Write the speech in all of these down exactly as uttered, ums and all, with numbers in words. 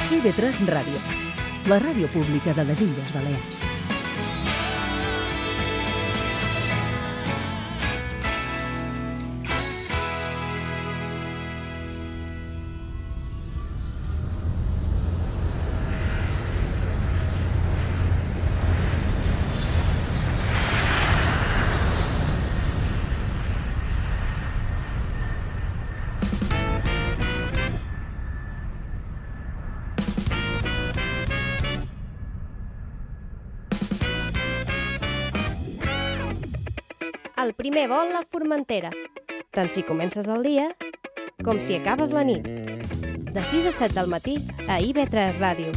I V tres Ràdio, la ràdio pública de les Illes Balears. El primer vol a Formentera, tant si comences el dia com si acabes la nit. De sis a set del matí a I V tres Ràdio.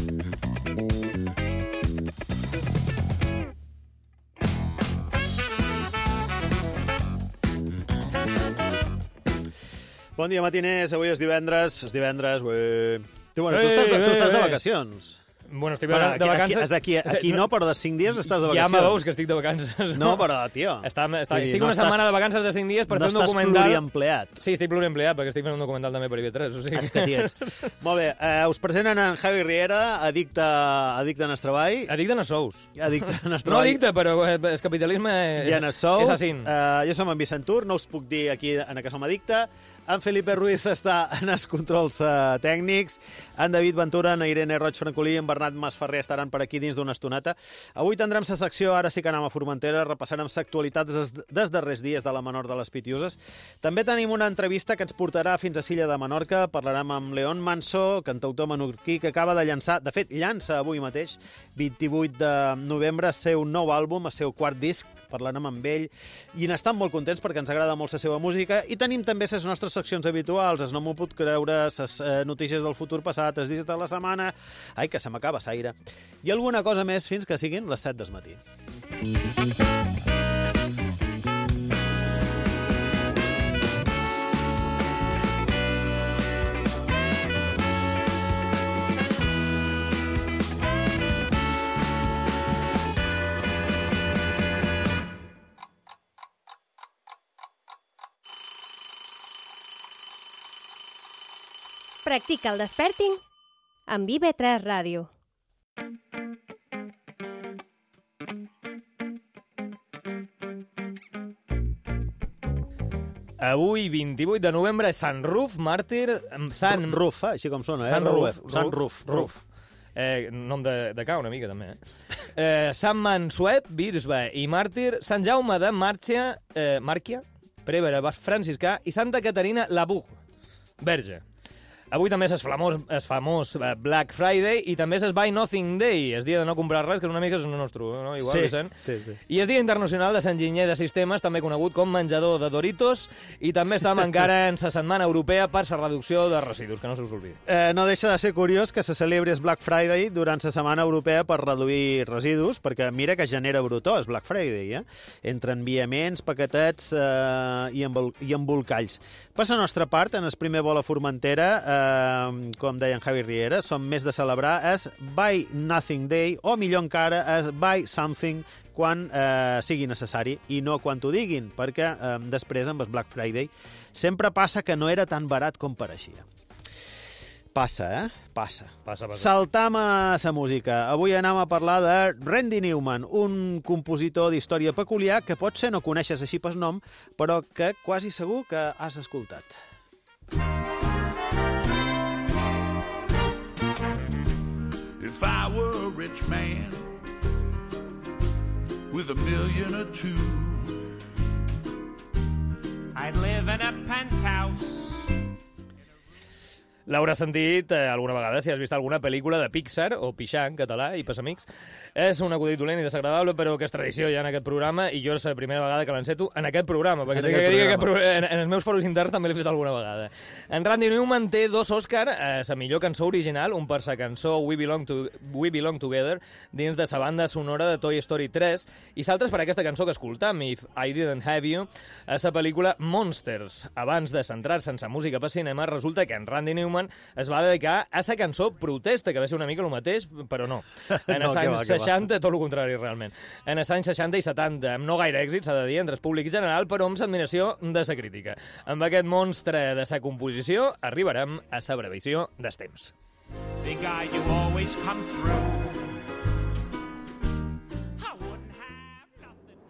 Bon dia, matiners. Avui és divendres. És divendres, ué. Tu, bueno, tu, estàs de, tu estàs de vacacions. Bueno, estic Bueno, de aquí, vacances... aquí, aquí, aquí no, però de cinc dies estàs de Ja vacacions. me veus que estic de vacances. No, però, tio... Està, està, Vull dir, estic no una estàs- setmana de vacances de cinc dies per no fer un documental... estàs pluriempleat. Sí, estic pluriempleat, perquè estic fent un documental també per I V tres, o sigui... És que tiets. Molt bé, eh, us presenten en Javi Riera, addicte, addicte en el treball. Addicte a sous. Addicte en el No treball. addicte, però eh, el capitalisme I en els sous. és així. Uh, jo som en Vicent Tur, no us puc dir aquí en què som addicte. En Felipe Ruiz està en els controls uh, tècnics. En David Ventura, en Irene Roig Francolí i en Bernat Masferrer estaran per aquí dins d'una estoneta. Avui tindrem la secció, ara sí que anem a Formentera, repassarem l'actualitat des, des darrers dies de la Menor de les Pitiuses. També tenim una entrevista que ens portarà fins a Silla de Menorca. Parlarem amb León Manso, cantautor menorquí, que acaba de llançar, de fet, llança avui mateix, vint-i-vuit de novembre, el seu nou àlbum, el seu quart disc. Parlarem amb ell i n'estan molt contents perquè ens agrada molt la seva música. I tenim també les nostres seccions habituals, es No m'ho puc creure, les eh, notícies del futur passat, els dies de la setmana... Ai, que se m'acaba l'aire. I alguna cosa més fins que siguin les set del matí. Practica el desperting amb I V tres Ràdio. Avui, vint-i-vuit de novembre, Sant Ruf, màrtir... Sant... Ruf, eh? Així com sona, eh? Sant Ruf. Sant Ruf. Ruf. Eh, nom de, de ca, una mica, també. Eh? eh, Sant Mansuet, bisbe i màrtir, Sant Jaume de Màrcia, eh, Màrquia, prevere franciscà, i Santa Caterina Labour, verge. Avui també és el famós, el famós Black Friday i també és el Buy Nothing Day, el dia de no comprar res, que una mica és el nostre, no? Igual, Sí, Vicent? sí, sí. I el Dia Internacional de Sant Ginyer de Sistemes, també conegut com menjador de Doritos, i també estem encara en la Setmana Europea per la reducció de residus, que no se us oblidi. Eh, no deixa de ser curiós que se celebri el Black Friday durant la Setmana Europea per reduir residus, perquè mira que genera brutó, el Black Friday, eh? Entre enviaments, paquetets eh, i, embol i embolcalls. Per la nostra part, en el primer vol a Formentera, eh, com deia en Javi Riera, som més de celebrar és Buy Nothing Day, o millor encara, és Buy Something quan eh, sigui necessari i no quan t'ho diguin, perquè eh, després, amb el Black Friday, sempre passa que no era tan barat com pareixia. Passa, eh? Passa. Passa, passa. Saltam a la música. Avui anem a parlar de Randy Newman, un compositor d'història peculiar que potser no coneixes així per nom, però que quasi segur que has escoltat. If I were a rich man with a million or two, I'd live in a penthouse. L'hauràs sentit eh, alguna vegada si has vist alguna pel·lícula de Pixar, o Pixar en català, i pas amics. És un acudit dolent i desagradable, però que és tradició ja en aquest programa, i jo és la primera vegada que l'enceto en aquest programa, perquè En tinc aquest que dir que programa. en, en els meus foros interns també l'he fet alguna vegada. En Randy Newman té dos Òscar, eh, la millor cançó original, un per la cançó We Belong, to, We Belong Together, dins de la banda sonora de Toy Story tres, i s'altres per aquesta cançó que escoltam, If I Didn't Have You, a la pel·lícula Monsters. Abans de centrar-se en la música per cinema, resulta que en Randy Newman es va dedicar a la cançó Protesta, que va ser una mica el mateix, però no. En els No, que va, anys que va. seixanta, tot el contrari, realment. En els anys seixanta i setanta, amb no gaire èxit, s'ha de dir, entre el públic general, però amb l'admiració de la crítica. Amb aquest monstre de sa composició, arribarem a la brevisió dels temps. big guy, you always come through. I wouldn't have nothing.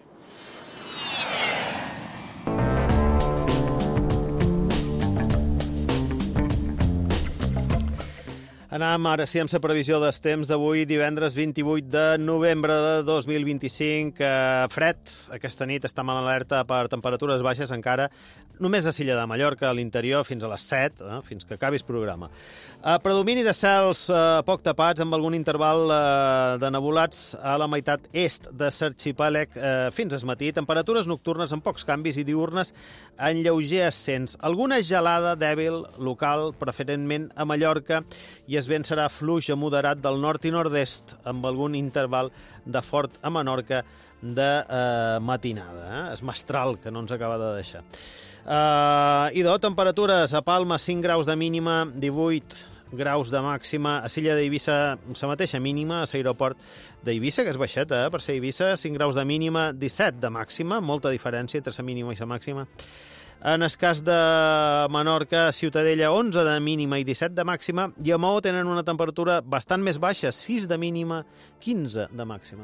Anem ara sí amb la previsió dels temps d'avui, divendres vint-i-vuit de novembre de dos mil vint-i-cinc. Eh, fred, aquesta nit estem en alerta per temperatures baixes encara, només a l'illa de Mallorca, a l'interior, fins a les set, eh, fins que acabi el programa. Eh, predomini de cels eh, poc tapats, amb algun interval eh, de nebulats a la meitat est de l'arxipèlag eh, fins al matí. Temperatures nocturnes amb pocs canvis i diurnes en lleuger ascens. Alguna gelada dèbil local, preferentment a Mallorca, i el vent serà fluix a moderat del nord i nord-est, amb algun interval de fort a Menorca de eh, matinada. Eh? És mestral, que no ens acaba de deixar. Eh, idò, temperatures a Palma, cinc graus de mínima, divuit graus de màxima. A l'illa d'Eivissa, la mateixa mínima, a l'aeroport d'Eivissa, que és baixeta, eh? Per ser Eivissa, cinc graus de mínima, disset de màxima, molta diferència entre la mínima i la màxima. En el cas de Menorca, Ciutadella, onze de mínima i disset de màxima, i a Maó tenen una temperatura bastant més baixa, sis de mínima, quinze de màxima.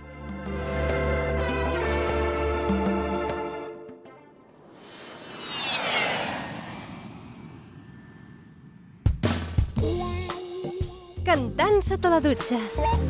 Cantant sota la dutxa.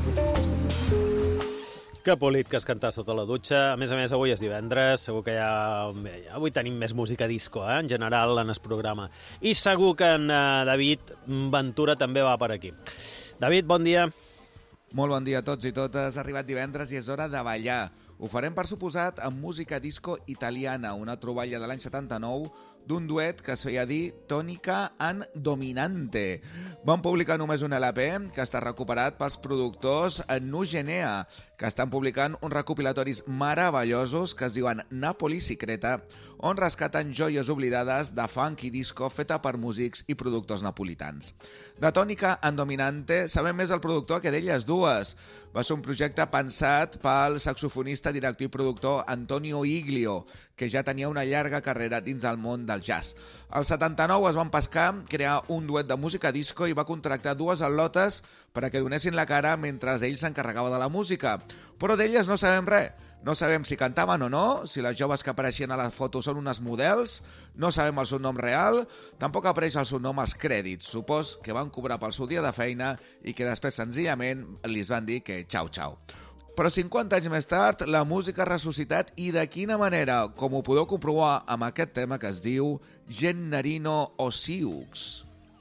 Que polit que es cantar sota la dutxa. A més a més, avui és divendres, segur que ja... Avui tenim més música disco, eh? En general, en el programa. I segur que en uh, David Ventura també va per aquí. David, bon dia. Molt bon dia a tots i totes. Ha arribat divendres i és hora de ballar. Ho farem, per suposat, amb música disco italiana, una troballa de l'any setanta-nou d'un duet que es feia dir Tònica and Dominante. Van publicar només un L P que està recuperat pels productors Nugenea, que estan publicant uns recopilatoris meravellosos que es diuen Napoli Secreta, on rescaten joies oblidades de funk i disco feta per músics i productors napolitans. De Tònica and Dominante sabem més el productor que d'elles dues. Va ser un projecte pensat pel saxofonista, director i productor Antonio Iglio, que ja tenia una llarga carrera dins el món del jazz. Al setanta-nou es van pescar, crear un duet de música disco i va contractar dues al·lotes per a que donessin la cara mentre ell s'encarregava de la música. Però d'elles no sabem res. No sabem si cantaven o no, si les joves que apareixien a la foto són unes models, no sabem el seu nom real, tampoc apareix el seu nom als crèdits. Supos que van cobrar pel seu dia de feina i que després senzillament li van dir que xau, xau. Però cinquanta anys més tard, la música ha ressuscitat, i de quina manera, com ho podeu comprovar amb aquest tema que es diu Gennarino Osiux.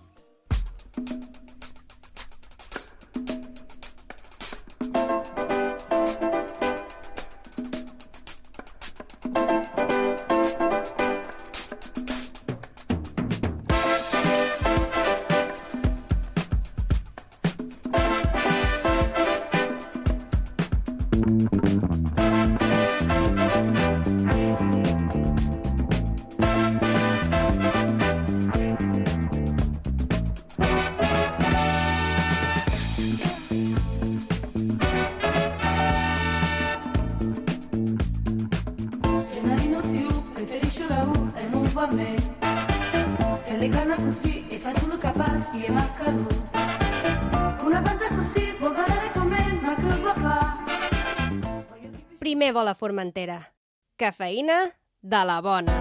Primer vol a Formentera. Cafeïna de la bona.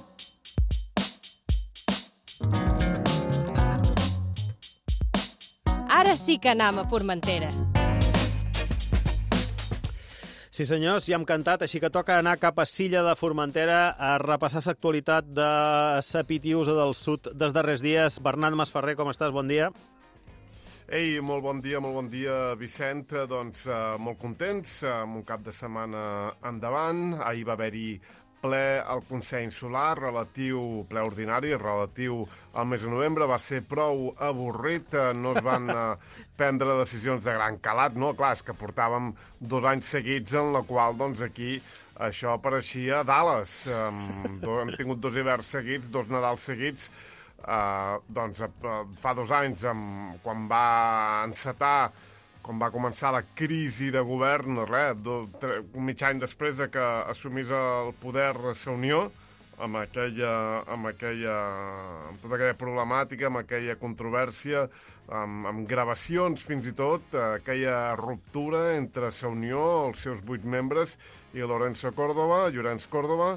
Ara sí que anam a Formentera. Sí, senyors, ja hem cantat, així que toca anar cap a Silla de Formentera a repassar l'actualitat de la Pitiusa del Sud dels darrers dies. Bernat Masferrer, com estàs? Bon dia. Ei, molt bon dia, molt bon dia, Vicent. Doncs eh, molt contents, amb un cap de setmana endavant. Ahir va haver-hi ple al Consell Insular, relatiu, ple ordinari, relatiu al mes de novembre. Va ser prou avorrit, no es van eh, prendre decisions de gran calat, no? Clar, és que portàvem dos anys seguits en la qual, doncs, aquí això pareixia Dallas. Um, hem tingut dos hiverns seguits, dos Nadals seguits. Uh, doncs uh, fa dos anys, um, quan va encetar, quan va començar la crisi de govern, res, do, tre, un mig any després de que assumís el poder la Unió, amb aquella, amb aquella, amb tota aquella problemàtica, amb aquella controvèrsia, amb, amb gravacions fins i tot, aquella ruptura entre Sa Unió, els seus vuit membres, i Lorenzo Córdoba, Llorenç Córdoba,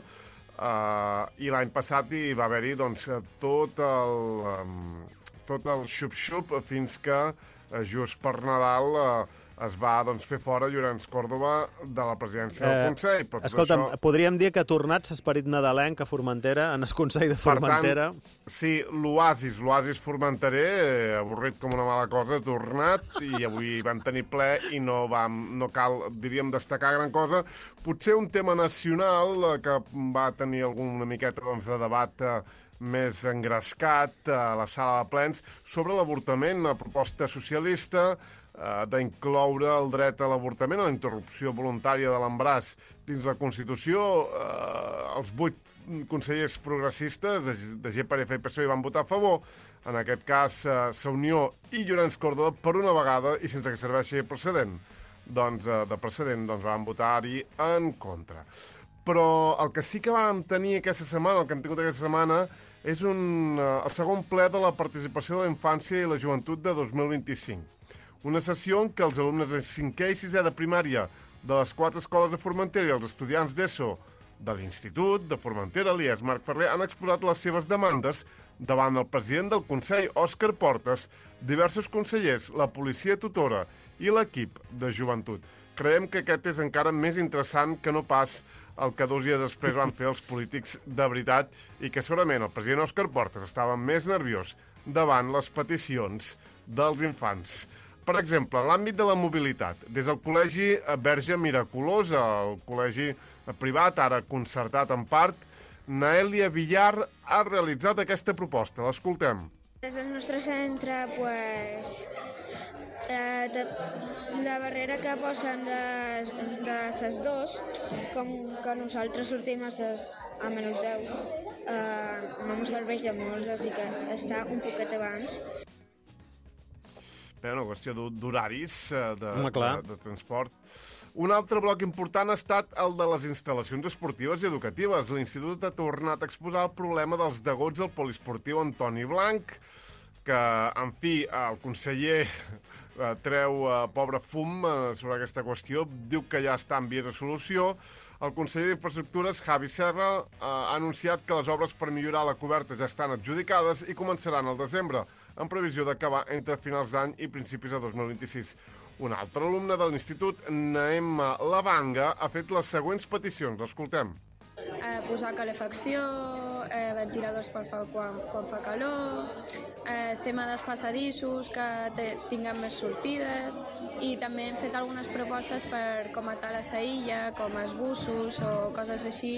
uh, i l'any passat hi va haver-hi doncs, tot el, um, tot el xup-xup fins que uh, just per Nadal uh, es va doncs, fer fora Llorenç Córdoba de la presidència del Consell. Eh, escolta'm, això... podríem dir que ha tornat l'esperit nadalenc a Formentera, en el Consell de Formentera. Per tant, sí, l'oasis, l'oasis formenterer, eh, avorrit com una mala cosa, ha tornat, i avui vam tenir ple i no, vam, no cal, diríem, destacar gran cosa. Potser un tema nacional eh, que va tenir alguna miqueta doncs, de debat eh, més engrescat a la sala de plens sobre l'avortament, una proposta socialista eh, d'incloure el dret a l'avortament, a la interrupció voluntària de l'embaràs dins la Constitució. Eh, els vuit consellers progressistes de, de G per F i P S O E hi van votar a favor. En aquest cas, eh, Sa Unió i Llorenç Córdoba, per una vegada, i sense que serveixi de precedent, doncs, eh, de precedent, doncs van votar-hi en contra. Però el que sí que vam tenir aquesta setmana, el que hem tingut aquesta setmana, és un, uh, el segon ple de la participació de la infància i la joventut de dos mil vint-i-cinc. Una sessió en què els alumnes de cinquè i sisè de primària de les quatre escoles de Formentera i els estudiants d'ESO de l'Institut de Formentera, l'I E S Marc Ferrer, han exposat les seves demandes davant el president del Consell, Òscar Portes, diversos consellers, la policia tutora i l'equip de joventut. Creiem que aquest és encara més interessant que no pas el que dos dies després van fer els polítics de veritat i que segurament el president Òscar Portes estava més nerviós davant les peticions dels infants. Per exemple, en l'àmbit de la mobilitat, des del Col·legi Verge Miraculosa, el col·legi privat, ara concertat en part, Naèlia Villar ha realitzat aquesta proposta. L'escoltem. Des del nostre centre, pues, eh, de, la barrera que posen de, de ses dos, com que nosaltres sortim a ses a menys deu, eh, no m'ho serveix de molt, així que està un poquet abans. Bé, una qüestió d'horaris de, Home, de, de transport. Un altre bloc important ha estat el de les instal·lacions esportives i educatives. L'Institut ha tornat a exposar el problema dels degots al poliesportiu Antoni Blanc, que, en fi, el conseller treu uh, pobre fum uh, sobre aquesta qüestió, diu que ja està en vies de solució. El conseller d'Infraestructures, Javi Serra, uh, ha anunciat que les obres per millorar la coberta ja estan adjudicades i començaran al desembre, en previsió d'acabar entre finals d'any i principis de dos mil vint-i-sis. Un altre alumne de l'Institut, Naemma Lavanga, ha fet les següents peticions. L'escoltem. Eh, posar calefacció, eh, ventiladors per fa, quan, quan fa calor, eh, el tema dels passadissos, que te, tinguem més sortides, i també hem fet algunes propostes per com a tal a la illa, com els bussos o coses així.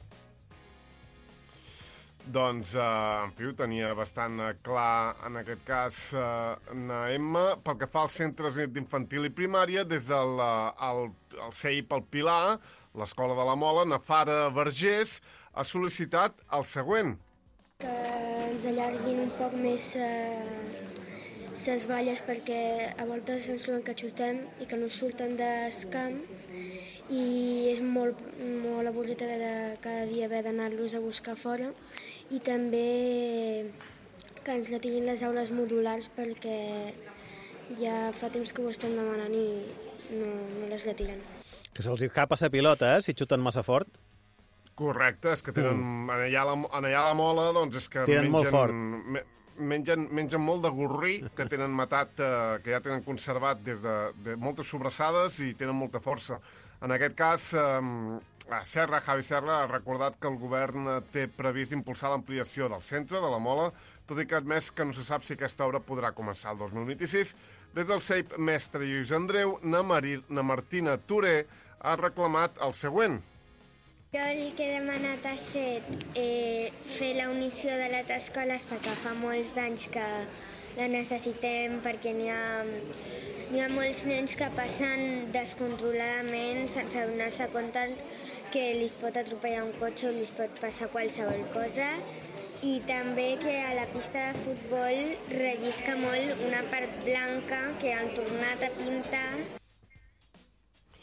Doncs, eh, en fi, ho tenia bastant clar, en aquest cas, eh, Naemma. Pel que fa als centres d'infantil i primària, des del el, el C I P al Pilar, l'Escola de la Mola, Nafara Vergés, ha sol·licitat el següent. Que ens allarguin un poc més les valles perquè a voltes ens lo encatxotem i que no surten d'escamp i és molt, molt avorrit haver de, cada dia haver d'anar-los a buscar fora i també que ens la tinguin les aules modulars perquè ja fa temps que ho estem demanant i no, no les la tiren. Que se'ls escapa la pilota, eh, si xuten massa fort. Correcte, és que tenen... Mm. En, allà la, en allà la Mola, doncs és que Tiren mengen... molt fort. Me, mengen, mengen molt de gorrí, que tenen matat, eh, que ja tenen conservat des de, de moltes sobrassades i tenen molta força. En aquest cas, eh, Serra, Javi Serra, ha recordat que el govern té previst impulsar l'ampliació del centre de la Mola, tot i que ha admès que no se sap si aquesta obra podrà començar el dos mil vint-i-sis. Des del C I P Mestre Lluís Andreu, na, Mari, na Martina Touré ha reclamat el següent. Jo el que he demanat ha estat eh, fer la unició de les escoles perquè fa molts anys que la necessitem perquè n'hi ha, n'hi ha molts nens que passen descontroladament sense donar-se compte que li pot atropellar un cotxe o li pot passar qualsevol cosa. I també que a la pista de futbol rellisca molt una part blanca que han tornat a pintar.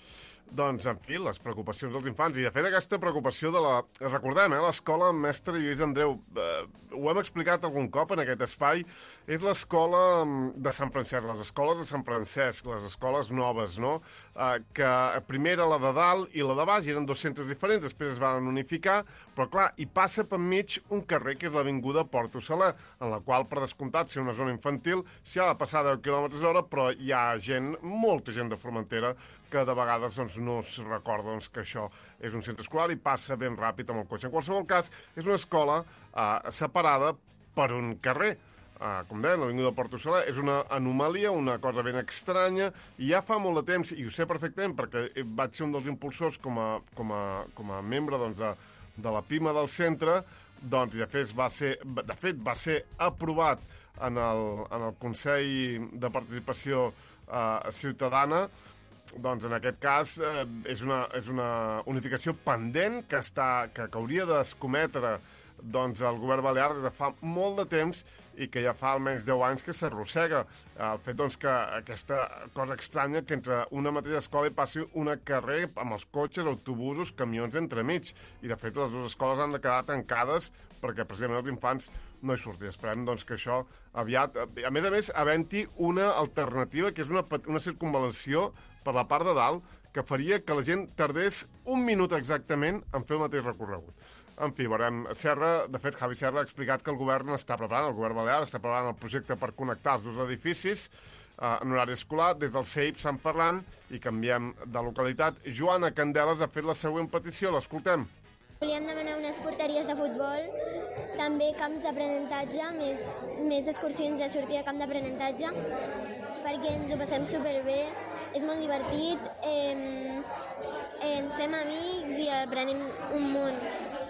doncs, en fi, les preocupacions dels infants. I, de fet, aquesta preocupació de la... Recordem, eh, l'escola Mestre Lluís Andreu, eh, ho hem explicat algun cop en aquest espai, és l'escola de Sant Francesc, les escoles de Sant Francesc, les escoles noves, no? Eh, que primer era la de dalt i la de baix, eren dos centres diferents, després es van unificar, però, clar, hi passa per mig un carrer que és l'Avinguda Porto Saler, en la qual, per descomptat, si una zona infantil, s'hi ha de passar deu quilòmetres hora, però hi ha gent, molta gent de Formentera, que de vegades doncs, no es recorda doncs, que això és un centre escolar i passa ben ràpid amb el cotxe. En qualsevol cas, és una escola eh, separada per un carrer. Uh, com deia, l'Avinguda Porto Saler és una anomalia, una cosa ben estranya, i ja fa molt de temps, i ho sé perfectament perquè vaig ser un dels impulsors com a, com a, com a membre doncs, de, de la PIMA del centre, doncs, de fet, va ser, de fet, va ser aprovat en el, en el Consell de Participació uh, Ciutadana. Doncs en aquest cas eh, és, una, és una unificació pendent que, està, que, que hauria d'escometre doncs, el govern balear des de fa molt de temps i que ja fa almenys deu anys que s'arrossega. El fet doncs, que aquesta cosa estranya que entre una mateixa escola hi passi una carrer amb els cotxes, autobusos, camions entremig. I de fet les dues escoles han de quedar tancades perquè precisament els infants no hi surtin. Esperem doncs, que això aviat... A més a més, havent-hi una alternativa que és una, una circunvalació per la part de dalt, que faria que la gent tardés un minut exactament en fer el mateix recorregut. En fi, veurem. Serra, de fet, Javi Serra ha explicat que el govern està preparant, el govern balear està preparant el projecte per connectar els dos edificis eh, en horari escolar des del C E I P Sant Ferran, i canviem de localitat. Joana Candeles ha fet la següent petició, l'escoltem. Volíem demanar unes porteries de futbol, també camps d'aprenentatge, més, més excursions de sortir a camp d'aprenentatge, perquè ens ho passem superbé, és molt divertit, eh, eh, ens fem amics i aprenem un munt.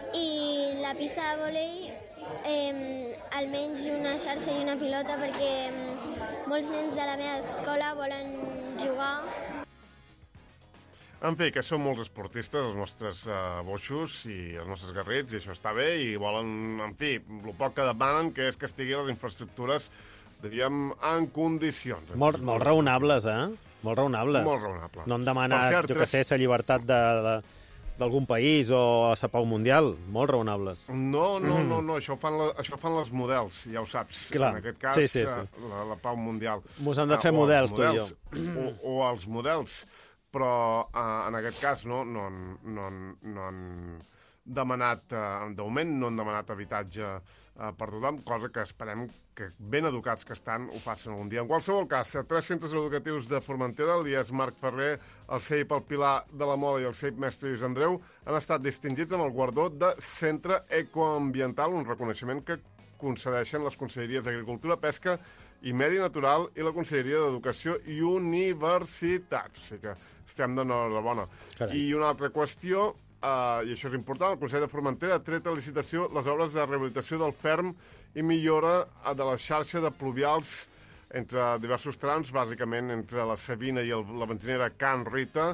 I la pista de vòlei, eh, almenys una xarxa i una pilota, perquè eh, molts nens de la meva escola volen jugar. En fi, que són molts esportistes, els nostres uh, boixos i els nostres garrits, i això està bé, i volen, en fi, el poc que demanen, que és que estiguin les infraestructures, diríem, en condicions. Molt, molt raonables, eh? Molt raonables. Molt raonable. No han demanat, cert, jo que sé, la llibertat de, de, d'algun país o la pau mundial. Molt raonables. No, no, no, no. Això, fan la, això fan les models, ja ho saps. Clar. En aquest cas, sí, sí, sí. La, la pau mundial. Mos hem de fer uh, models, models, tu i jo. O, o els models. Però uh, en aquest cas no, no, no, no han demanat, uh, de moment no han demanat habitatge uh, per tothom, cosa que esperem que ben educats que estan ho facin algun dia. En qualsevol cas, tres centres educatius de Formentera, l'I E S Marc Ferrer, el C E I P El Pilar de la Mola i el C E I P Mestre Lluís Andreu, han estat distingits amb el guardó de Centre Ecoambiental, un reconeixement que concedeixen les Conselleries d'Agricultura, Pesca i Medi Natural i la Conselleria d'Educació i Universitats. O sigui que estem d'enhorabona. I una altra qüestió, eh, i això és important, el Consell de Formentera ha tret a licitació les obres de rehabilitació del ferm i millora de la xarxa de pluvials entre diversos trams, bàsicament entre la Sabina i el, la benzinera Can Rita.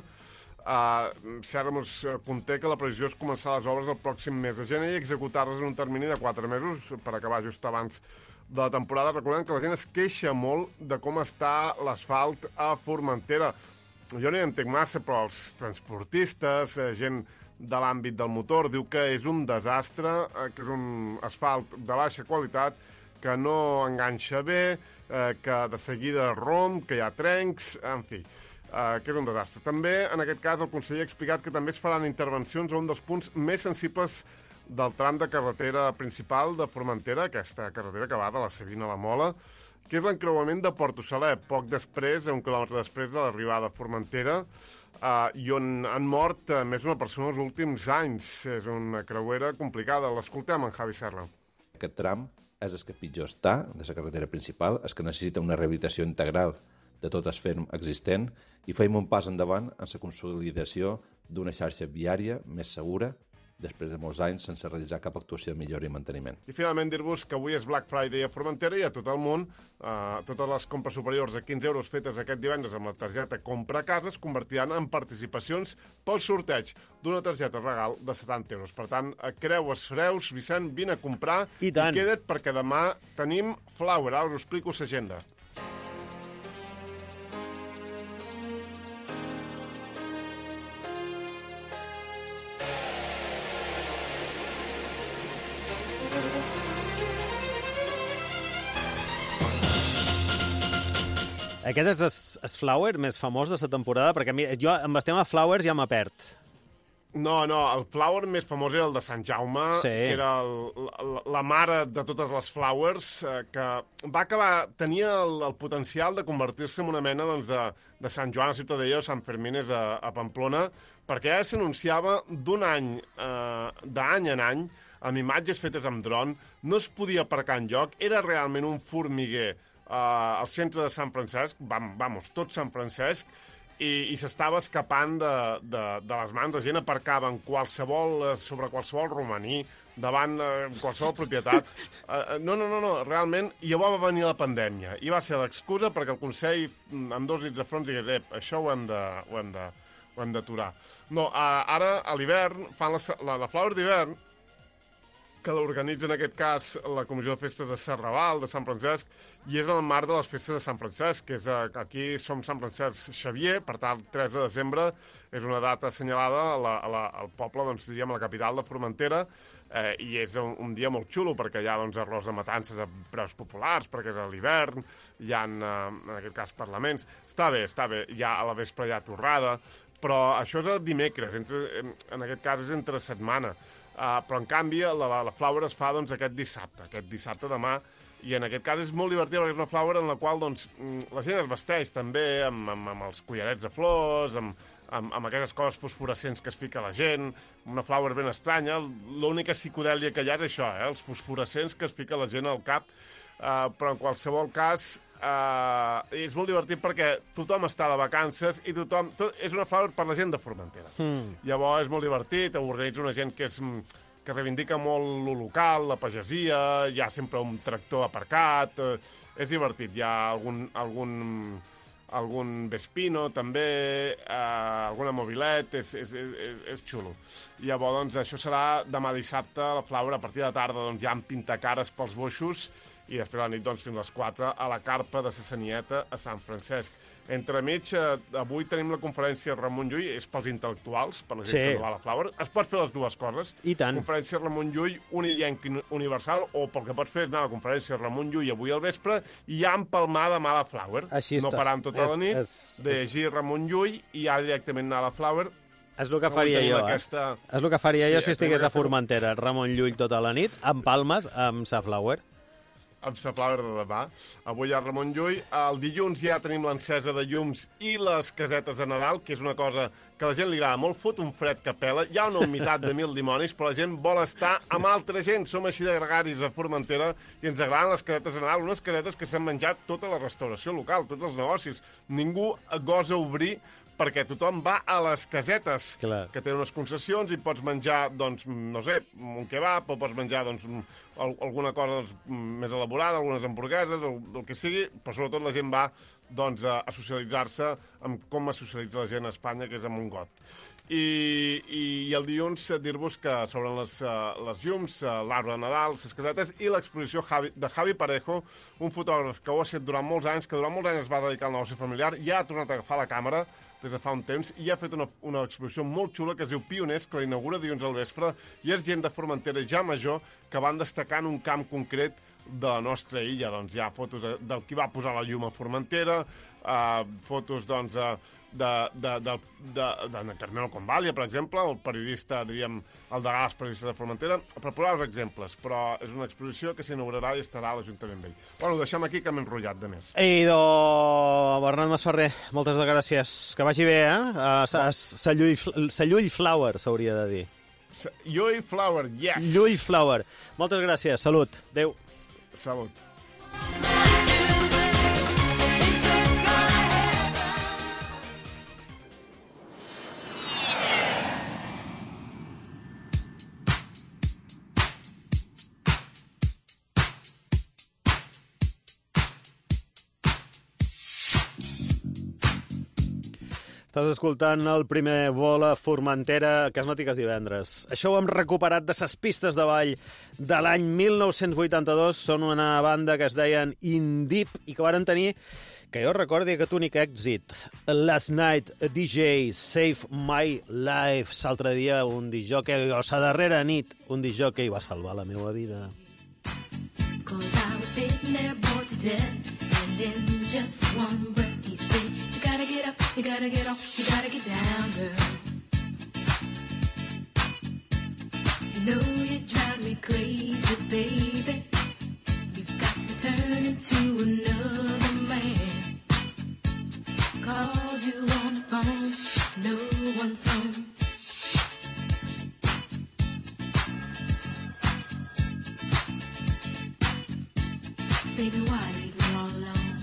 Uh, Serra ens conté que la previsió és començar les obres el pròxim mes de gener i executar-les en un termini de quatre mesos per acabar just abans de la temporada. Recordem que la gent es queixa molt de com està l'asfalt a Formentera. Jo no hi entenc massa, però els transportistes, eh, gent de l'àmbit del motor, diu que és un desastre, eh, que és un asfalt de baixa qualitat, que no enganxa bé, eh, que de seguida romp, que hi ha trencs, en fi, eh, que és un desastre. També, en aquest cas, el conseller ha explicat que també es faran intervencions a un dels punts més sensibles del tram de carretera principal de Formentera, aquesta carretera que va de la Sabina a la Mola, que és l'encreuament de Porto Saler, poc després, un quilòmetre després de l'arribada a Formentera, eh, i on han mort eh, més d'una persona els últims anys. És una creuera complicada. L'escoltem, en Javi Serra. Aquest tram és el que pitjor està de la carretera principal, és que necessita una rehabilitació integral de tot el ferm existent i feim un pas endavant en la consolidació d'una xarxa viària més segura després de molts anys sense realitzar cap actuació de millora i manteniment. I finalment dir-vos que avui és Black Friday a Formentera i a tot el món. Eh, totes les compres superiors a quinze euros fetes aquest divendres amb la targeta Compra Casa es convertiran en participacions pel sorteig d'una targeta regal de setanta euros. Per tant, creues freus, Vicent, vine a comprar i, i queda't perquè demà tenim Flower. Ara us explico l'agenda. Aquest és el flower més famós de la temporada, perquè a mi, jo amb el tema flowers ja m'ha perd. No, no, el flower més famós era el de Sant Jaume, sí. que era el, la, la mare de totes les flowers, eh, que va acabar, tenia el, el potencial de convertir-se en una mena doncs, de, de Sant Joan a Ciutadella o Sant Fermines a, a Pamplona, perquè ja s'anunciava d'un any, eh, d'any en any, amb imatges fetes amb dron, no es podia aparcar enlloc, era realment un formiguer eh, al centre de Sant Francesc, vam, vamos, tot Sant Francesc, i, i s'estava escapant de, de, de les mans. La gent aparcava en qualsevol, sobre qualsevol romaní, davant eh, qualsevol propietat. Uh, no, no, no, no, realment, i llavors va venir la pandèmia. I va ser l'excusa perquè el Consell, amb dos dits de front, digués, eh, això ho hem de, ho hem de, ho hem d'aturar. No, uh, ara, a l'hivern, fan la, la, la flower d'hivern, que l'organitza en aquest cas la Comissió de Festes de Serraval, de Sant Francesc, i és en el marc de les Festes de Sant Francesc, que és aquí som Sant Francesc Xavier, per tant, el tres de desembre és una data assenyalada a la, a la, al poble, doncs, diríem, a la capital de Formentera, eh, i és un, un dia molt xulo, perquè hi ha doncs, arròs de matances a preus populars, perquè és a l'hivern, hi ha, eh, en aquest cas, parlaments. Està bé, està bé, hi ha a la vespre hi ha torrada, però això és el dimecres, entre, en aquest cas és entre setmana. Uh, però en canvi la, la, la flower es fa doncs, aquest dissabte, aquest dissabte demà, i en aquest cas és molt divertit perquè és una flower en la qual doncs, la gent es vesteix també amb, amb, amb els collarets de flors, amb, amb, amb aquestes coses fosforescents que es fica la gent, una flower ben estranya. L'única psicodèlia que hi ha és això, eh? Els fosforescents que es fica la gent al cap, uh, però en qualsevol cas uh, és molt divertit perquè tothom està de vacances i tothom... Tot, és una flower per la gent de Formentera. Mm. Llavors és molt divertit, organitza una gent que és... que reivindica molt lo local, la pagesia, hi ha sempre un tractor aparcat, eh, és divertit, hi ha algun, algun, algun Vespino també, eh, alguna mobilet, és, és, és, és xulo. I llavors, doncs, això serà demà dissabte, la flower, a partir de tarda, doncs, hi ha pintacares pels boixos, i després a la nit, doncs, fins a les quatre, a la carpa de la Sanieta a Sant Francesc. Entremig, eh, avui tenim la conferència Ramon Llull, és pels intel·lectuals, per la gent sí. que no va a la flower. Es pot fer les dues coses. I tant. Conferència Ramon Llull, un illenc universal, o pel que pots fer és anar a la conferència Ramon Llull avui al vespre i ja empalmar demà a la flower. Així no està. parant tota és, la nit, és, de llegir Ramon Llull i ja directament anar a la flower. És el que faria jo, aquesta... eh? És el que faria sí, jo si estigués a Formentera. Ramon Llull tota la nit, amb palmes, amb sa flower. Amb la flower de demà. Avui hi ha Ramon Llull. El dilluns ja tenim l'encesa de llums i les casetes de Nadal, que és una cosa que a la gent li agrada molt. Fot un fred que pela. Hi ha una humitat de mil dimonis, però la gent vol estar amb altra gent. Som així de gregaris a Formentera i ens agraden les casetes de Nadal, unes casetes que s'han menjat tota la restauració local, tots els negocis. Ningú gosa obrir perquè tothom va a les casetes, Clar. que tenen unes concessions i pots menjar, doncs, no sé, un kebab, o pots menjar, doncs, alguna cosa doncs, més elaborada, algunes hamburgueses, el, el que sigui, però sobretot la gent va, doncs, a, a socialitzar-se amb com es socialitza la gent a Espanya, que és amb un got. I, i, i el dilluns dir-vos que s'obren les, uh, les llums, uh, l'arbre de Nadal, les casetes i l'exposició Javi, de Javi Parejo, un fotògraf que ho ha estat durant molts anys, que durant molts anys es va dedicar al negoci familiar, ja ha tornat a agafar la càmera des de fa un temps i ha fet una, una exposició molt xula que es diu Pioners, que l'inaugura dilluns al vespre, i és gent de Formentera ja major que van destacar en un camp concret de la nostra illa. Doncs hi ha fotos de, del qui va posar la llum a Formentera, uh, fotos, doncs, uh, de, de, de, de, de, de Carmelo Convalia, per exemple, el periodista, diríem, el degà dels periodistes de Formentera, per posar els exemples, però és una exposició que s'inaugurarà i estarà a l'Ajuntament vell. Bueno, ho deixem aquí, que m'he enrotllat de més. Ei, do, Bernat Masferrer, moltes de gràcies. Que vagi bé, eh? Uh, sa Llull, sa Llull Flower, s'hauria de dir. Sa Llull Flower, yes! Llull Flower. Moltes gràcies, salut. Adéu. Salut. Estàs escoltant el primer vol a Formentera, que es noti que és divendres. Això ho hem recuperat de ses pistes de ball de l'any mil nou-cents vuitanta-dos. Són una banda que es deien Indip i que varen tenir, que jo recordi, aquest únic èxit. Last Night, a D J, Save My Life. L'altre dia, un disjockey, o la darrera nit, un disjockey va salvar la meva vida. Cause I was sitting there bored to death, and in just one breath You gotta get off, you gotta get down, girl. You know you drive me crazy, baby. You've got me turning to another man. Called you on the phone, no one's home. Baby, why leave me all alone?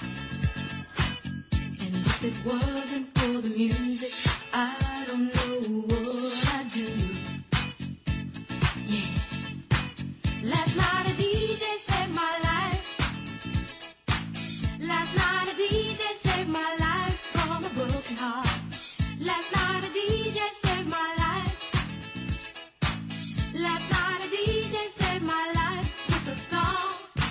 And if it wasn't for the music, I don't know what I'd do. Yeah. Last night a D J saved my life. Last night a D J saved my life from a broken heart. Last night a D J saved my life. Last night a D J saved my life with a song.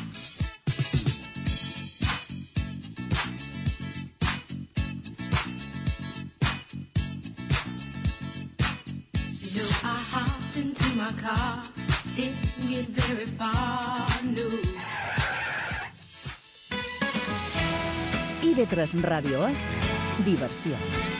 I hopped into my car, didn't get very far, no. I V tres Ràdio és diversió.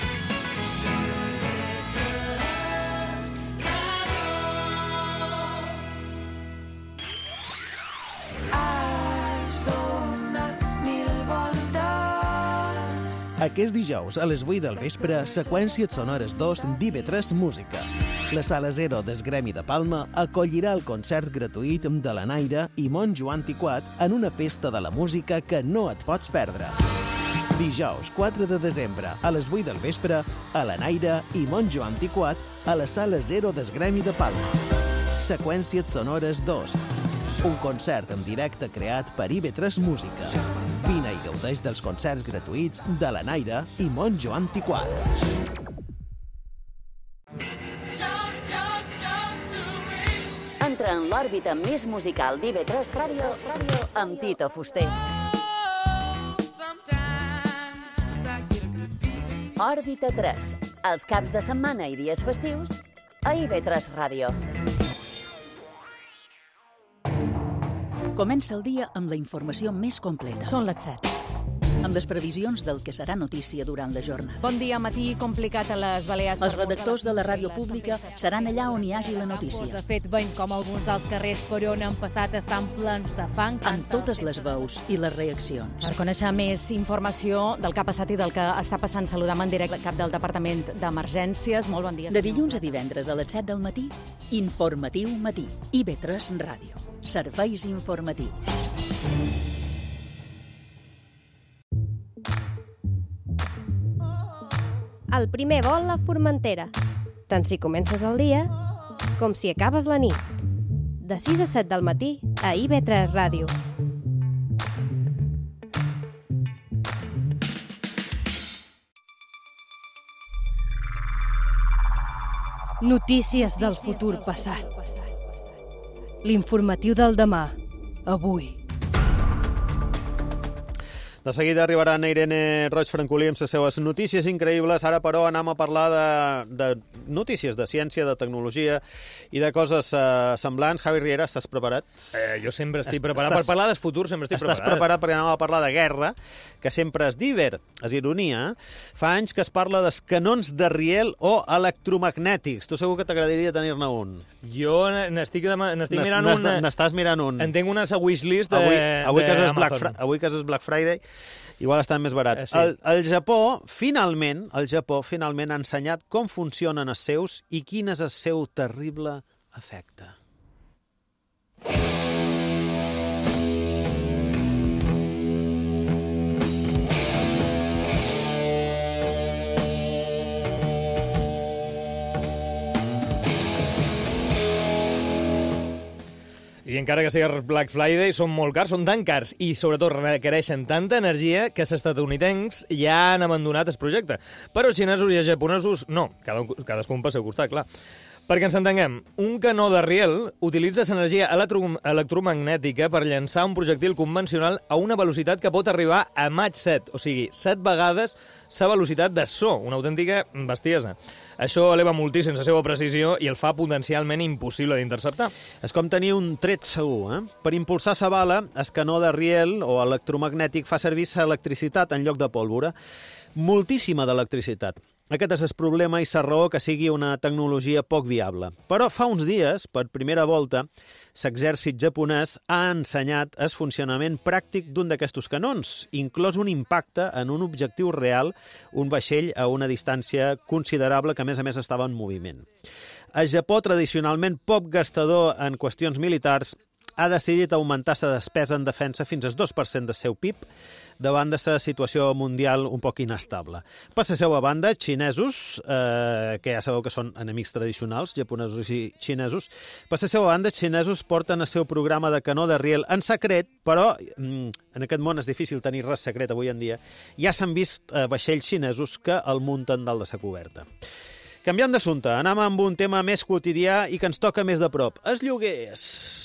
Aquest dijous, a les vuit del vespre, Seqüències Sonores dos d'I V tres Música. La Sala Zero del Gremi de Palma acollirà el concert gratuït de la Naira i Montjo Antiquat en una festa de la música que no et pots perdre. Dijous, quatre de desembre, a les vuit del vespre, a la Naira i Montjo Antiquat a la Sala Zero del Gremi de Palma. Seqüències Sonores dos. Un concert en directe creat per I V tres Música. Vine i gaudeix dels concerts gratuïts de la Naira i Montjo Antiquat. Entra en l'òrbita més musical d'I V tres Ràdio amb Tito Fuster. Òrbita tres. Els caps de setmana i dies festius a I V tres Ràdio. Comença el dia amb la informació més completa. Són les set. Amb les previsions del que serà notícia durant la jornada. Bon dia, matí complicat a les Balears. Els redactors de la ràdio pública seran allà on hi hagi la notícia. De fet, veiem com alguns dels carrers per on han passat estan plens de fang. Amb totes les veus i les reaccions. Per conèixer més informació del que ha passat i del que està passant, saludam en directe el cap del Departament d'Emergències. Molt bon dia. De dilluns a divendres a les set del matí, Informatiu Matí. I V tres Ràdio. Serveis informatius. El primer vol a Formentera. Tant si comences el dia com si acabes la nit. De sis a set del matí a I V tres Ràdio. Notícies del futur passat. L'informatiu del demà. Avui. De seguida arribaran Irene Roig Francolí amb les seves notícies increïbles. Ara, però, anem a parlar de, de notícies de ciència, de tecnologia i de coses uh, semblants. Javi Riera, estàs preparat? Eh, jo sempre estic preparat. Estàs, per parlar del futur sempre estic estàs preparat. Estàs preparat perquè anem a parlar de guerra, que sempre és diver, és ironia. Fa anys que es parla dels canons de Riel o electromagnètics. Tu segur que t'agradaria tenir-ne un. Jo n'estic mirant un... N'estàs mirant un. En tinc una wishlist de, avui, avui, de que és Black Amazon. Avui que és Black Friday, igual estan més barats. Eh, sí. el, el Japó, finalment, el Japó finalment ha ensenyat com funcionen els seus i quin és el seu terrible efecte. I encara que sigui Black Friday, són molt cars, són tan cars i, sobretot, requereixen tanta energia que els estatunidencs ja han abandonat el projecte. Però els xinesos i els japonesos no, cada, cadascun pel seu costat, clar. Perquè ens entenguem, un canó de riel utilitza l'energia electro electromagnètica per llançar un projectil convencional a una velocitat que pot arribar a Mach set, o sigui, set vegades la velocitat de so, una autèntica bestiesa. Això eleva moltíssim la seva precisió i el fa potencialment impossible d'interceptar. És com tenir un tret segur, eh? Per impulsar la bala, el canó de riel o electromagnètic fa servir l'electricitat en lloc de pólvora. Moltíssima d'electricitat. Aquest és el problema i la raó que sigui una tecnologia poc viable. Però fa uns dies, per primera volta, l'exèrcit japonès ha ensenyat el funcionament pràctic d'un d'aquestos canons, inclòs un impacte en un objectiu real, un vaixell a una distància considerable que, a més a més, estava en moviment. El Japó, tradicionalment poc gastador en qüestions militars, ha decidit augmentar la despesa en defensa fins al dos per cent del seu P I B davant de la situació mundial un poc inestable. Per la seva banda, xinesos, eh, que ja sabeu que són enemics tradicionals, japonesos i xinesos, per la seva banda, xinesos porten el seu programa de canó de riel en secret, però mm, en aquest món és difícil tenir res secret avui en dia. Ja s'han vist eh, vaixells xinesos que el munten dalt de la coberta. Canviant d'assumpte, anem amb un tema més quotidià i que ens toca més de prop. Els lloguers.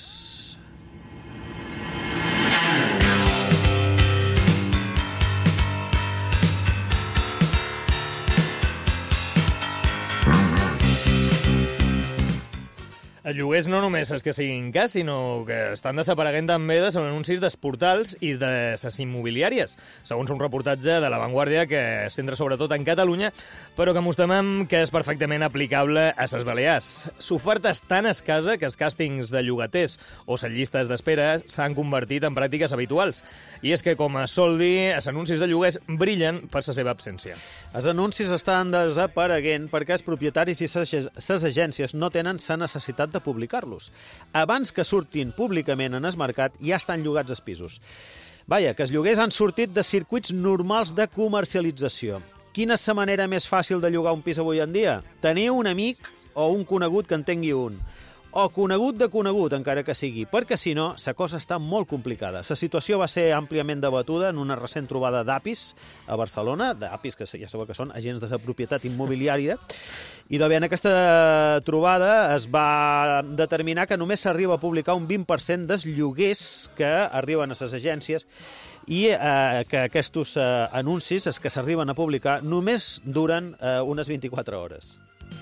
Els lloguers no només és que siguin cas, sinó que estan desapareguent també de anuncis dels portals i de les immobiliàries, segons un reportatge de La Vanguardia que es centra sobretot en Catalunya, però que mostrem que és perfectament aplicable a les Balears. L'oferta és tan escassa que els càstings de llogaters o les llistes d'espera s'han convertit en pràctiques habituals. I és que, com a sol dir, els anuncis de lloguers brillen per la seva absència. Els anuncis estan desapareguent perquè els propietaris i les agències no tenen la necessitat de publicar-los. Abans que surtin públicament en el mercat, ja estan llogats els pisos. Vaja, que els lloguers han sortit de circuits normals de comercialització. Quina és la manera més fàcil de llogar un pis avui en dia? Tenir un amic o un conegut que en tingui un. O conegut de conegut, encara que sigui, perquè si no, la cosa està molt complicada. La situació va ser àmpliament debatuda en una recent trobada d'Apis a Barcelona, d'Apis, que ja sabeu que són agents de la propietat immobiliària, i de bé, en aquesta trobada es va determinar que només s'arriba a publicar un vint per cent dels lloguers que arriben a les agències i eh, que aquests eh, anuncis, els que s'arriben a publicar, només duren eh, unes vint-i-quatre hores.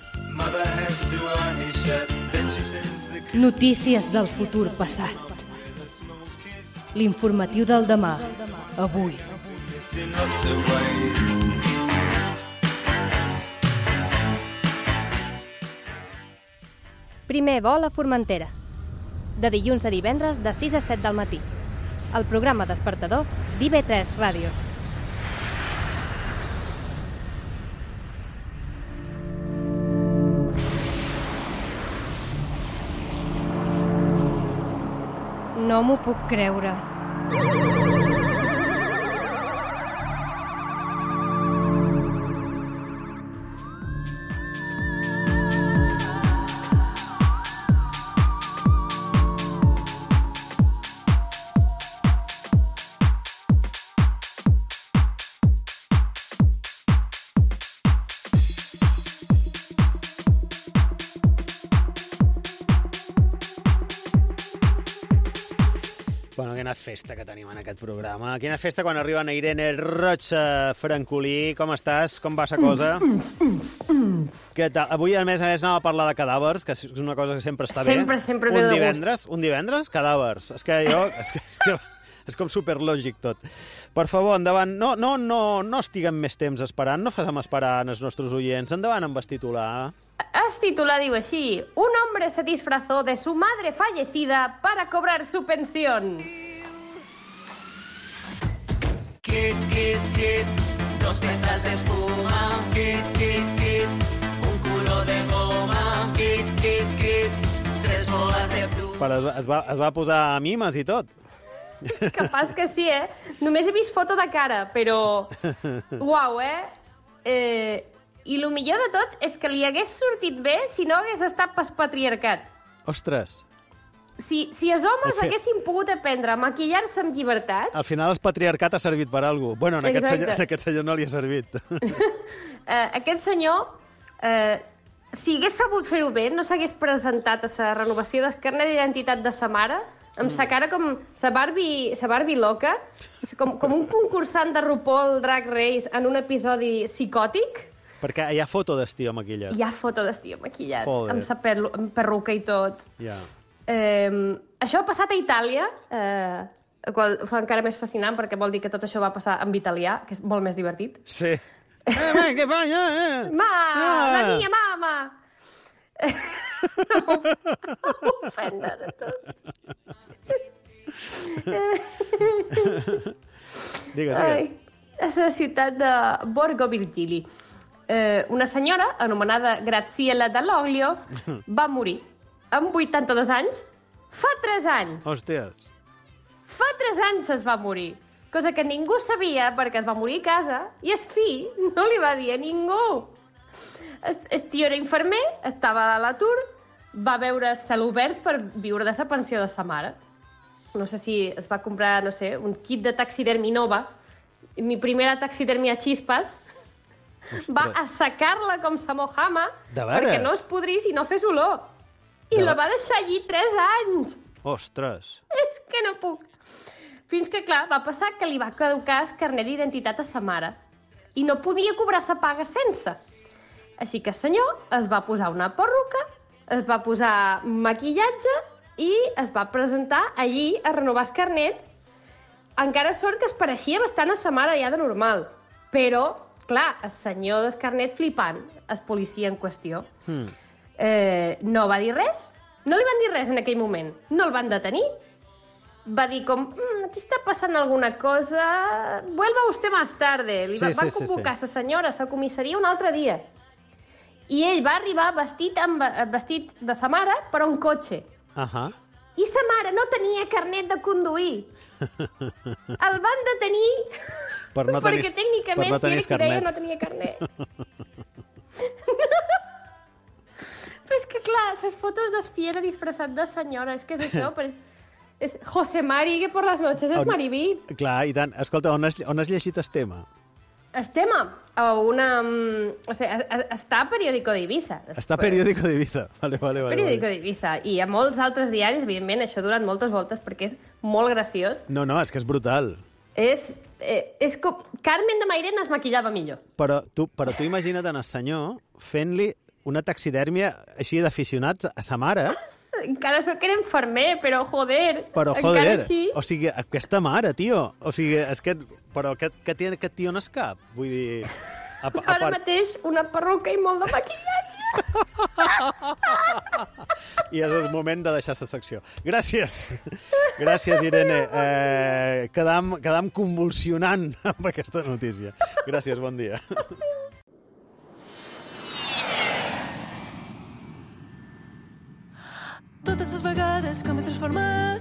Notícies del futur passat. L'informatiu del demà, avui. Primer vol a Formentera. De dilluns a divendres de sis a set del matí. El programa despertador d'I V tres Ràdio. No m'ho puc creure. Bueno, quina festa que tenim en aquest programa. Quina festa quan arriba en Irene Roig Francolí. Com estàs? Com va la cosa? Què tal? Avui, a més a més, anava a parlar de cadàvers, que és una cosa que sempre està bé. Sempre, sempre un ve de divendres, gust. Un divendres, cadàvers. És que jo... És, que, és, que, és com superlògic tot. Per favor, endavant. No, no, no, no estiguem més temps esperant. No fem esperar els nostres oients. Endavant amb el titular. El titular diu així: un hombre se disfrazó de su madre fallecida para cobrar su pensión. Kit, kit, kit, dos petals d'espuma. Kit, kit, kit, un culo de goma. Kit, kit, kit, tres boles de pluma. Però es, es, va, es va posar mimes i tot. Capaz que sí, eh? Només he vist foto de cara, però... Uau, eh? Eh... I el millor de tot és que li hagués sortit bé si no hagués estat pel patriarcat. Ostres. Si, si els homes Fe... haguessin pogut aprendre a maquillar-se amb llibertat... Al final el patriarcat ha servit per alguna cosa. Bueno, en aquest, senyor, en aquest senyor no li ha servit. eh, aquest senyor eh, si hagués sabut fer-ho bé, no s'hagués presentat a la renovació del carnet d'identitat de sa mare, amb sa cara com sa Barbie, sa Barbie loca, com, com un concursant de RuPaul Drag Race en un episodi psicòtic. Perquè hi ha foto d'estiu maquillat. Hi ha foto d'estiu maquillat, Joder. amb sa perlu- amb perruca i tot. Ja. Eh, això ha passat a Itàlia, eh, el qual fa encara més fascinant perquè vol dir que tot això va passar en italià, que és molt més divertit. Sí. Eh, eh, què fa? Eh, eh. Ma, Ah. la niña, mama! No m'ofenda de tot. Digues, Ai, digues. és la ciutat de Borgo Virgili. Eh, una senyora anomenada Graziella Dall'Oglio va morir amb vuitanta-dos anys fa tres anys. Hòsties. Fa tres anys es va morir, cosa que ningú sabia perquè es va morir a casa i el fill no li va dir a ningú. El, el tio era infermer, estava a l'atur, va veure cel obert per viure de la pensió de sa mare. No sé si es va comprar, no sé, un kit de taxidermi nova, mi primera taxidermia a xispas, va assecar-la com sa mojama De veres? perquè no es podrís i no fes olor. I De la ve- va deixar allí tres anys. Ostres. És que no puc. Fins que, clar, va passar que li va caducar el carnet d'identitat a sa mare i no podia cobrar sa paga sense. Així que el senyor es va posar una perruca, es va posar maquillatge i es va presentar allí a renovar el carnet. Encara sort que es pareixia bastant a sa mare ja de normal. Però, clar, el senyor del carnet flipant, el policia en qüestió, Hmm. eh, no va dir res. No li van dir res en aquell moment. No el van detenir. Va dir com, mm, aquí està passant alguna cosa, vuelva usted más tarde. Li Sí, va, sí, van sí, convocar sí. sa senyora a la comissaria un altre dia. I ell va arribar vestit amb vestit de sa mare, però en cotxe. Ahà. I sa mare no tenia carnet de conduir. El van detenir Per no perquè tenir- tècnicament per no si era tenir qui deia carnet. no tenia carnet. Però és que, clar, les fotos d'esfiera disfressat de senyora, és que és això, però és, és José Mari, que por las noches és On- Maribí. Clar, i tant. Escolta, on has, on has llegit el tema? El tema, a una... mm, O sigui, es- es- està a Periódico de Ibiza. Està a Periódico de Ibiza. Vale, vale, vale. Periódico vale. de Ibiza. I a molts altres diaris, evidentment, això ha durat moltes voltes perquè és molt graciós. No, no, és que és brutal. És, eh, és com... Carmen de Mairena es maquillava millor. Però tu, però tu imagina't en el senyor fent-li una taxidèrmia així d'aficionats a sa mare, Encara sóc que era infermer, però joder. però encara joder, així. o sigui, aquesta mare, tio, o sigui, és que, però què, què té aquest tio en el cap? Vull dir, a, a Ara part, mateix una perruca i molt de maquillatge. i és el moment de deixar la secció. Gràcies, gràcies, Irene. Eh, quedam, quedam convulsionant amb aquesta notícia. Gràcies, bon dia. Totes les vegades que m'he transformat,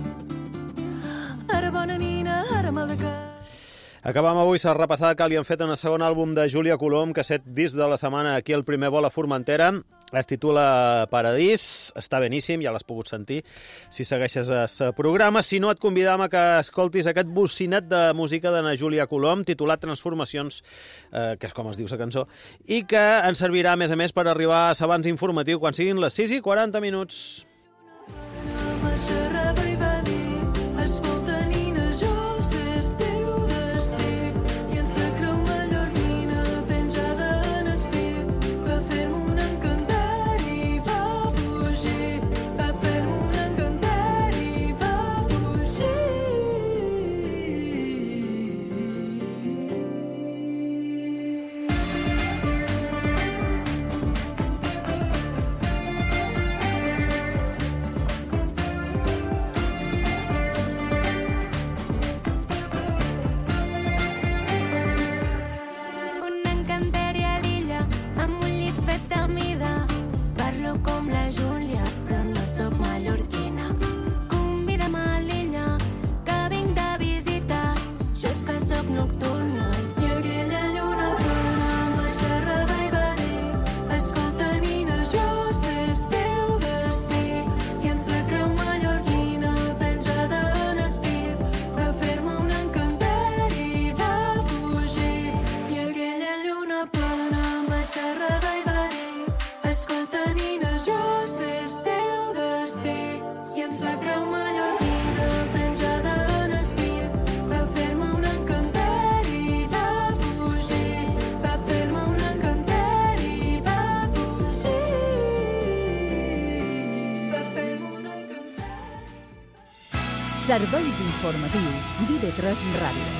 ara bona nina, ara mal de cap. Acabam avui la repassada que li han fet en el segon àlbum de Júlia Colom, que set discs de la setmana aquí al primer vol a Formentera. Es titula Paradís, està beníssim, ja l'has pogut sentir si segueixes el programa. Si no, et convidam a que escoltis aquest bocinet de música de na Júlia Colom, titulat Transformacions, eh, que és com es diu la cançó, i que ens servirà, a més a més, per arribar a l'abans informatiu quan siguin les sis i quaranta minuts. Me xerrava i va dir, escolta nina, jo sé el teu destí, i en sa creu mallorquina penjada en el pit, va fer-me un encanteri i va fugir, va fer-me un encanteri i va fugir. Serveis informatius d'I B tres Ràdio.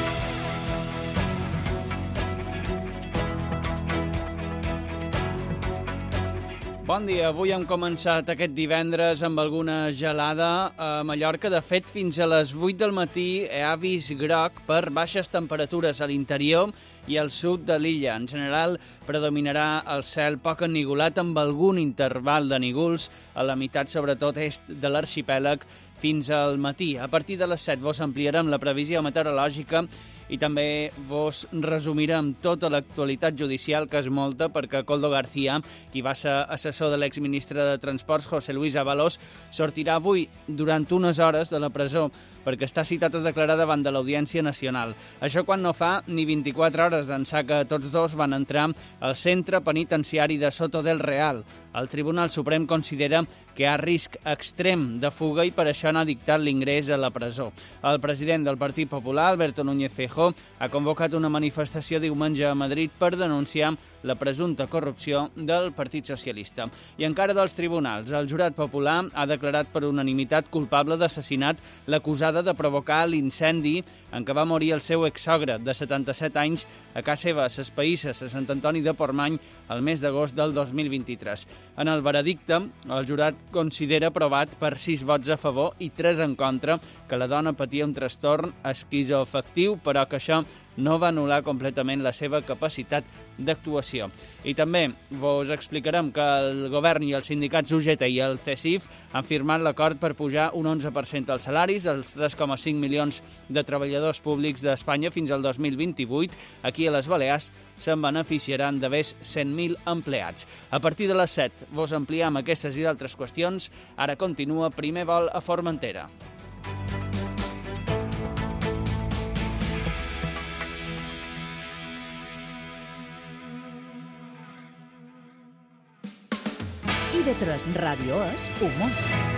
Bon dia, avui hem començat aquest divendres amb alguna gelada a Mallorca. De fet, fins a les vuit del matí hi ha avís groc per baixes temperatures a l'interior i al sud de l'illa. En general, predominarà el cel poc ennigolat amb algun interval de nígols a la meitat, sobretot est de l'arxipèlag, fins al matí. A partir de les set vos ampliarem la previsió meteorològica i també vos resumirem tota l'actualitat judicial, que és molta, perquè Koldo García, qui va ser assessor de l'exministre de Transports, José Luis Ábalos, sortirà avui durant unes hores de la presó perquè està citat a declarar davant de l'Audiència Nacional. Això quan no fa ni vint-i-quatre hores d'ençà que tots dos van entrar al centre penitenciari de Soto del Real. El Tribunal Suprem considera que hi ha risc extrem de fuga i per això n'ha dictat l'ingrés a la presó. El president del Partit Popular, Alberto Núñez Feijóo, ha convocat una manifestació diumenge a Madrid per denunciar la presumpta corrupció del Partit Socialista. I encara dels tribunals, el jurat popular ha declarat per unanimitat culpable d'assassinat l'acusada de provocar l'incendi en què va morir el seu exsogre de setanta-set anys a casa seva, a Ses Païsses, a Sant Antoni de Portmany, el mes d'agost del dos mil vint-i-tres. En el veredicte, el jurat considera aprovat per sis vots a favor i tres en contra que la dona patia un trastorn esquizoafectiu, però que això no va anul·lar completament la seva capacitat d'actuació. I també vos explicarem que el govern i els sindicats U G T i el C E S I F han firmat l'acord per pujar un onze per cent als salaris als tres coma cinc milions de treballadors públics d'Espanya fins al dos mil vint-i-vuit. Aquí a les Balears se'n beneficiaran de més cent mil empleats. A partir de les set vos ampliem aquestes i d'altres qüestions. Ara continua Primer Vol a Formentera. I B tres Ràdio és humor.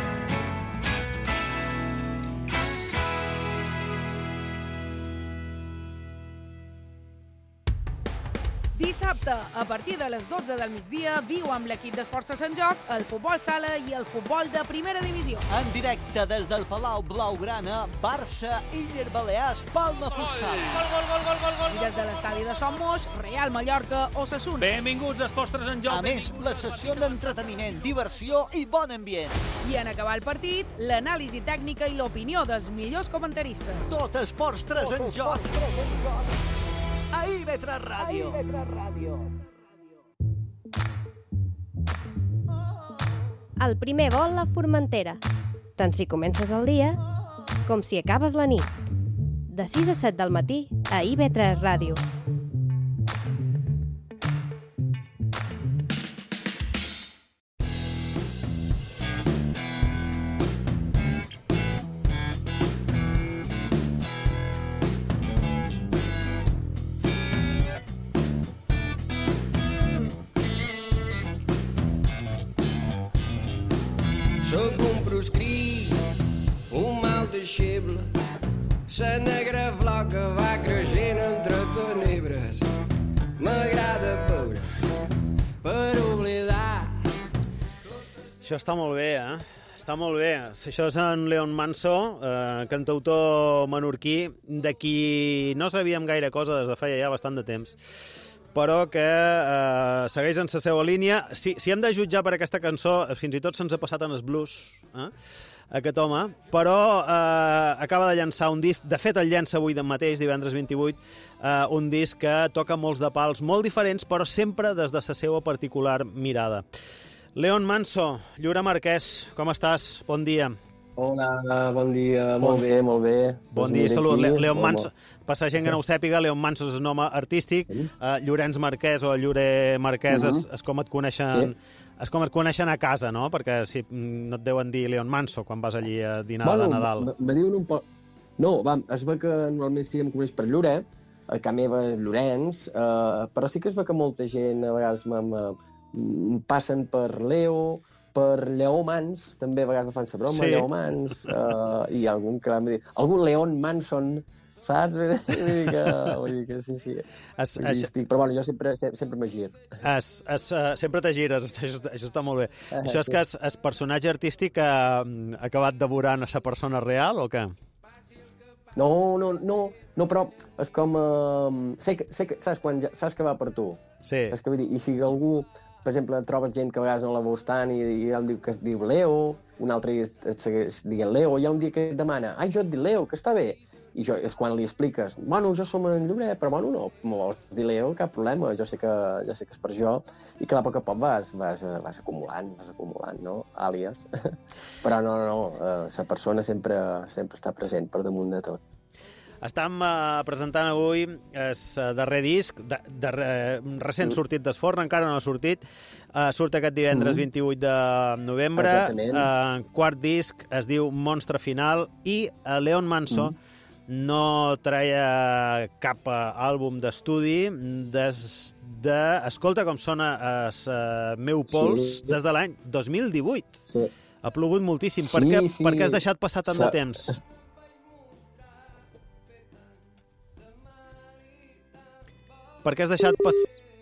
Dissabte, a partir de les dotze del migdia, viu amb l'equip d'Esports de Sant Joc el futbol sala i el futbol de primera divisió. En directe des del Palau Blaugrana, Barça, Illes Balears, Palma Futsal. Gol, gol, gol, gol, gol, gol. I des de l'estadi de Son Moix, Real Mallorca, Osasuna. Benvinguts a Esports de Sant Joc. A més, la secció d'entreteniment, diversió i bon ambient. I en acabar el partit, l'anàlisi tècnica i l'opinió dels millors comentaristes. Tot Esports de Sant Joc. A I B tres Ràdio. A I B tres Ràdio. El primer vol a Formentera. Tant si comences el dia com si acabes la nit. De sis a set del matí a I B tres Ràdio. Sóc un proscrit, un mal deixeble, sa negra flor que va creixent entre tenebres. M'agrada veure per oblidar. Això està molt bé, eh? Està molt bé. Això és en Leon Manso, eh, cantautor menorquí, de qui no sabíem gaire cosa des de feia ja bastant de temps, però que eh, segueix en la seva línia. Si, si hem de jutjar per aquesta cançó, fins i tot se'ns ha passat en el blues, eh, aquest home, però eh, acaba de llançar un disc, de fet el llança avui d'en mateix, divendres vint-i-vuit, eh, un disc que toca molts de pals molt diferents, però sempre des de la seva particular mirada. Leon Manso, Llura Marquès, com estàs? Bon dia. Hola, bon dia, bon, molt bé, molt bé. Bon dia, salut. Le Leon Manso, per la gent que no ho sàpiga, Leon Manso és el nom artístic, uh, Llorenç Marquès o Llorer Marquès uh -huh. és, és com et coneixen... Sí. És com et coneixen a casa, no? Perquè si no et deuen dir Leon Manso quan vas allí a dinar bueno, de Nadal. Me diuen un poc... No, va, es ve que normalment sí em coneix per Llorer, a casa meva és Llorenç, uh, però sí que es ve que molta gent a vegades em passen per Leo, per Lleó Mans, també a vegades fan la broma, sí. Lleó Mans, uh, i algun que vam dir, algun Leon Manson, saps? Vull dir que, vull dir que sí, sí. Es, Vull dir, es, estic, però bueno, jo sempre, sempre me gir. es, es, uh, sempre te gires, això, això està molt bé. Ah, Això és sí. que el, el personatge artístic ha, ha acabat devorant a la persona real o què? No, no, no, no, però és com... Uh, sé que, sé que, saps, quan ja, saps que va per tu? Sí. Saps que vull dir? I si algú, per exemple, trobes gent que a vegades no la veus tant i, i em diu que es diu Leo, un altre dia et, et segueix dient Leo, hi ha un dia que et demana, ai, jo et dic Leo, que està bé. I jo, és quan li expliques, bueno, jo som en Lloret, però bueno, no, m'ho vols dir Leo, cap problema, jo sé que, jo sé que és per jo, i clar, a poc a poc vas, vas, vas acumulant, vas acumulant, no? Àlies. Però no, no, no, la persona sempre, sempre està present per damunt de tot. Estam uh, presentant avui el darrer disc, de, de, uh, recent Mm. sortit d'Esforn, encara no ha sortit. Uh, surt aquest divendres Mm. vint-i-vuit de novembre. Exactament. Uh, quart disc, es diu Monstre Final, i uh, Leon Manso Mm. no treia cap uh, àlbum d'estudi des de... Escolta com sona el uh, meu pols Sí. des de l'any dos mil divuit. Sí. Ha plogut moltíssim. Sí, per, què, sí. per què has deixat passar tant de Sa- temps? Per què has deixat pas...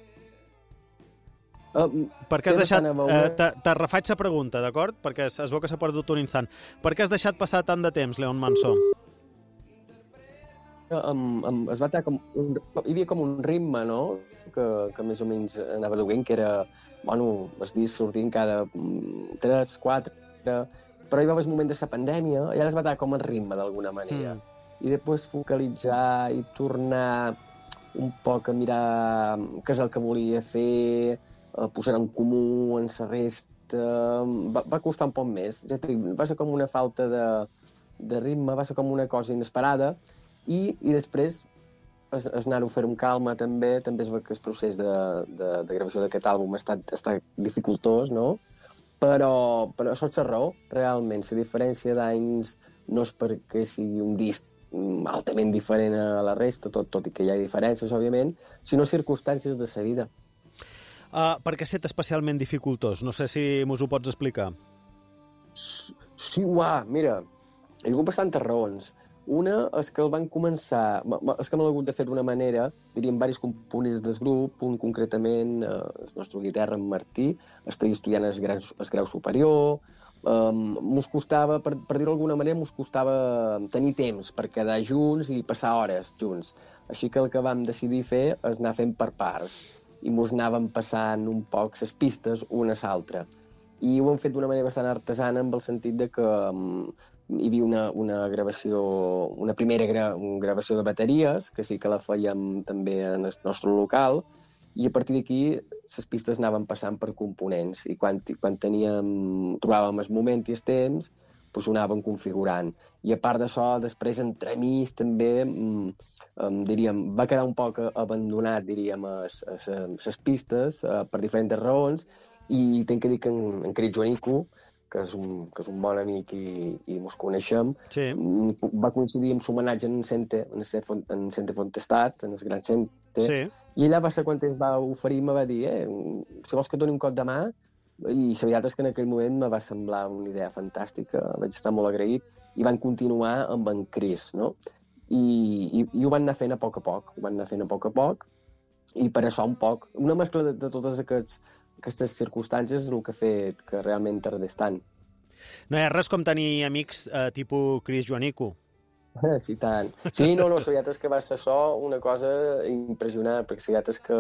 Uh, per què has té deixat... bastant a veure- Eh, te, te refaig la pregunta, d'acord? Perquè es, es veu que s'ha perdut un instant. Per què has deixat passar tant de temps, Leon Manso? Amb, amb, es va estar com un, hi havia com un ritme, no?, que, que més o menys anava duent, que era, bueno, els dies sortint cada mm, tres, quatre, però hi va haver el moment de la pandèmia i ara es va estar com en ritme, d'alguna manera. Mm. I després focalitzar i tornar un poc a mirar què és el que volia fer, a posar en comú en la resta, va, va costar un poc més. Ja t'he dit, va ser com una falta de, de ritme, va ser com una cosa inesperada, i, i després es, es anar-ho a fer amb calma també, també es veu que el procés de, de, de gravació d'aquest àlbum ha estat, ha estat dificultós, no? Però, però això és la raó, realment. La diferència d'anys no és perquè sigui un disc mm, altament diferent a la resta, tot, tot i que hi ha diferències, òbviament, sinó circumstàncies de la vida. Uh, per què ha estat especialment dificultós? No sé si mos ho pots explicar. Sí, uah, mira, hi ha hagut bastantes raons. Una és que el van començar... m- m- És que m'ha hagut de fer d'una manera, diríem, diversos components del grup, un concretament, eh, el nostre guitarra, en Martí, estaria estudiant el grau, el grau superior, um, mos costava, per, per dir-ho d'alguna manera, mos costava tenir temps per quedar junts i passar hores junts. Així que el que vam decidir fer és anar fent per parts, i mos anàvem passant un poc les pistes una a l'altra. I ho hem fet d'una manera bastant artesana, en el sentit de que um, hi havia una, una gravació, una primera gra, una gravació de bateries, que sí que la fèiem també en el nostre local, i a partir d'aquí les pistes anaven passant per components, i quan, quan teníem, trobàvem el moment i el temps, doncs ho anàvem configurant. I a part d'això, després entremig també, um, diríem, va quedar un poc abandonat, diríem, les pistes, uh, per diferents raons, i tinc que dir que en, en Cris Joanico, que és un, que és un bon amic i, i mos coneixem, sí. va coincidir amb l'homenatge en Cente, en Cente, en Cente Fontestat, en el Gran Cente, Sí. i ella va ser quan es va oferir, me va dir, eh, si vols que et doni un cop de mà, i la veritat és que en aquell moment me va semblar una idea fantàstica, vaig estar molt agraït, i van continuar amb en Cris, no? I, i, i ho van anar fent a poc a poc, ho van anar fent a poc a poc, i per això un poc, una mescla de, de totes aquests, aquestes circumstàncies és el que ha fet que realment tardés tant. No hi ha res com tenir amics eh, tipus Cris Joanico. Eh, sí, tant. Sí, no, no, la veritat és que va ser això una cosa impressionant, perquè la veritat és que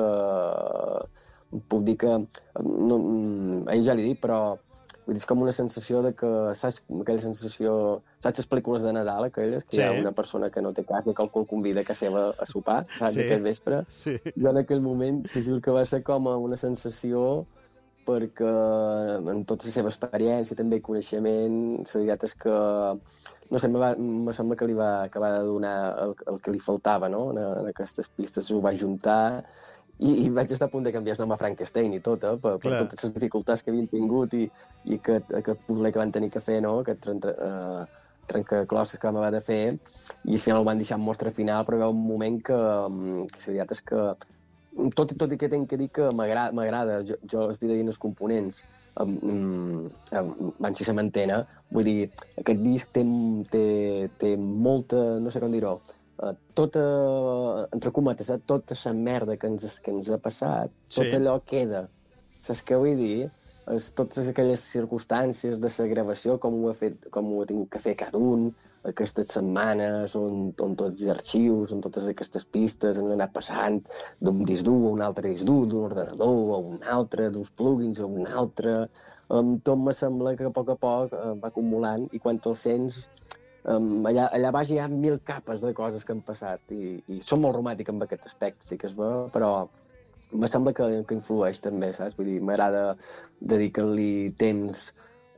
puc dir que, no, ell ja l'he dit, però vull dir, és com una sensació de que, saps, aquella sensació, saps les pel·lícules de Nadal, aquelles, que Sí. hi ha una persona que no té casa i que algú el convida a casa seva a sopar, saps, Sí. aquell vespre? Sí. Jo en aquell moment, t'ho juro que va ser com una sensació perquè en tota la seva experiència, també coneixement, la veritat és que, no sé, me, va, me sembla que li va acabar de donar el, el que li faltava, no?, en, en aquestes pistes, ho va juntar, i, i vaig estar a punt de canviar el nom a Frankenstein i tot, eh, per, per Clar. totes les dificultats que havien tingut i, i aquest, aquest puzzle que van tenir que fer, no?, aquest trenca, uh, trencaclosses que vam haver de fer, i al final ho van deixar en mostra final, però hi va un moment que, um, que la veritat és que, tot, tot i que tinc que dir que m'agrada, jo, jo els diré els components, um, um, van si se m'entena, vull dir, aquest disc té, té, té molta, no sé com dir-ho, uh, tota, entre cometes, eh, tota la merda que ens, que ens ha passat, tot Sí. allò queda. Saps què vull dir? És totes aquelles circumstàncies de la gravació, com ho ha fet, com ho ha tingut que fer cada un, aquestes setmanes on, on tots els arxius, on totes aquestes pistes han anat passant d'un disc dur a un altre disc dur, d'un ordenador a un altre, d'uns plugins a un altre. Um, tot me sembla que a poc a poc uh, va acumulant i quan te'l sents um, allà, allà baix hi ha mil capes de coses que han passat i, i som molt romàtic amb aquest aspecte, sí que es veu, però me sembla que, que influeix també, saps? Vull dir, m'agrada dedicar-li temps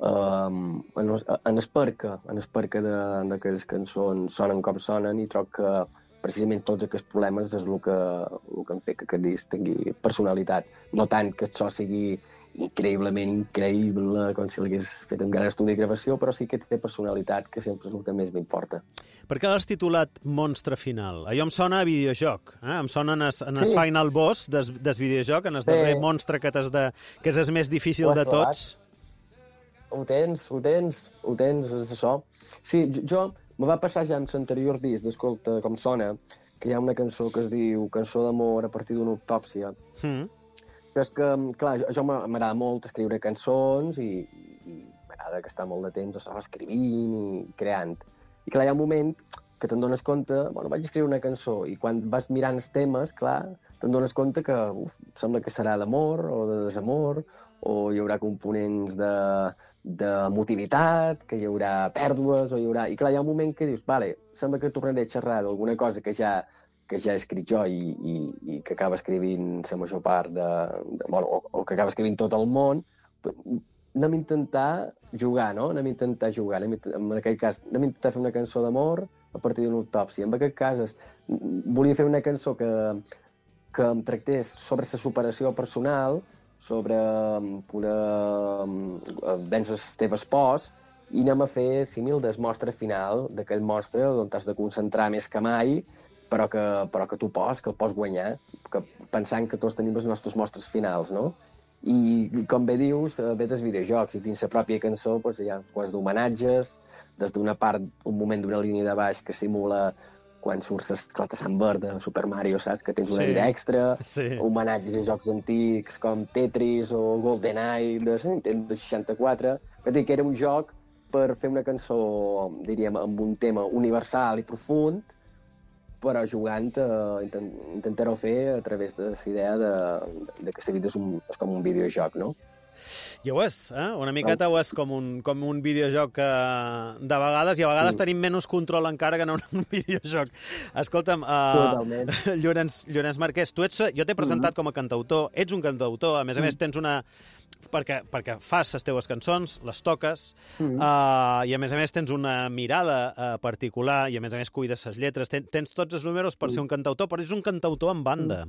um, en, en esperca, en esperca d'aquelles cançons sonen com sonen i troc que precisament tots aquests problemes és el que, el que han fet que aquest disc tingui personalitat. No tant que això sigui increïblement increïble, com si l'hagués fet un gran estudi de gravació, però sí que té personalitat, que sempre és el que més m'importa. Per què l'has titulat Monstre Final? Allò em sona a videojoc, eh? Em sona en el, en el Sí. final boss des, des videojoc, en el Sí. darrer monstre que t'has de... que és el més difícil Ho has de tots. Ho tens, ho tens, ho tens, és això. Sí, jo, jo me va passar ja amb l'anterior disc d'Escolta com sona, que hi ha una cançó que es diu Cançó d'amor a partir d'una autòpsia, Mm. que és que, clar, jo, jo m'agrada molt escriure cançons i, i m'agrada gastar molt de temps això, escrivint i creant. I clar, hi ha un moment que te'n dones compte, bueno, vaig escriure una cançó, i quan vas mirant els temes, clar, te'n dones compte que uf, sembla que serà d'amor o de desamor, o hi haurà components de, de motivitat, que hi haurà pèrdues, o hi haurà... I clar, hi ha un moment que dius, vale, sembla que tornaré a xerrar d'alguna cosa que ja que ja he escrit jo i, i, i que acaba escrivint la major part de... de bueno, o, o que acaba escrivint tot el món, anem a intentar jugar, no? Anem a intentar jugar. Anem a, en aquell cas, anem a intentar fer una cançó d'amor a partir d'una autòpsia. En aquest cas, es, volia fer una cançó que, que em tractés sobre la superació personal, sobre poder vèncer les teves pors, i anem a fer símil del monstre final, d'aquell monstre on t'has de concentrar més que mai, però que, però que tu pots, que el pots guanyar, que pensant que tots tenim els nostres monstres finals, no? I, com bé dius, ve dels videojocs, i dins la pròpia cançó doncs, hi ha uns quants d'homenatges, des d'una part, un moment d'una línia de baix que simula quan surts l'esclat a Sant Verd de Super Mario, saps? Que tens una Sí. vida extra, Sí. homenatges a jocs antics com Tetris o GoldenEye de la Nintendo seixanta-quatre, que dir que era un joc per fer una cançó, diríem, amb un tema universal i profund, però jugant eh, intent, intentar-ho fer a través de la idea de, de que la vida és, un, és com un videojoc, no? I ho és, eh? Una miqueta ho és com un, com un videojoc eh, de vegades, i a vegades Mm. tenim menys control encara que no en un videojoc. Escolta'm, Totalment. uh, Llorenç, Llorenç Marquès, tu ets, jo t'he presentat com a cantautor, ets un cantautor, a més a més tens una... Perquè, perquè fas les teves cançons, les toques, Mm. uh, i a més a més tens una mirada uh, particular, i a més a més cuides les lletres, tens, tens tots els números per ser un cantautor, però ets un cantautor en banda.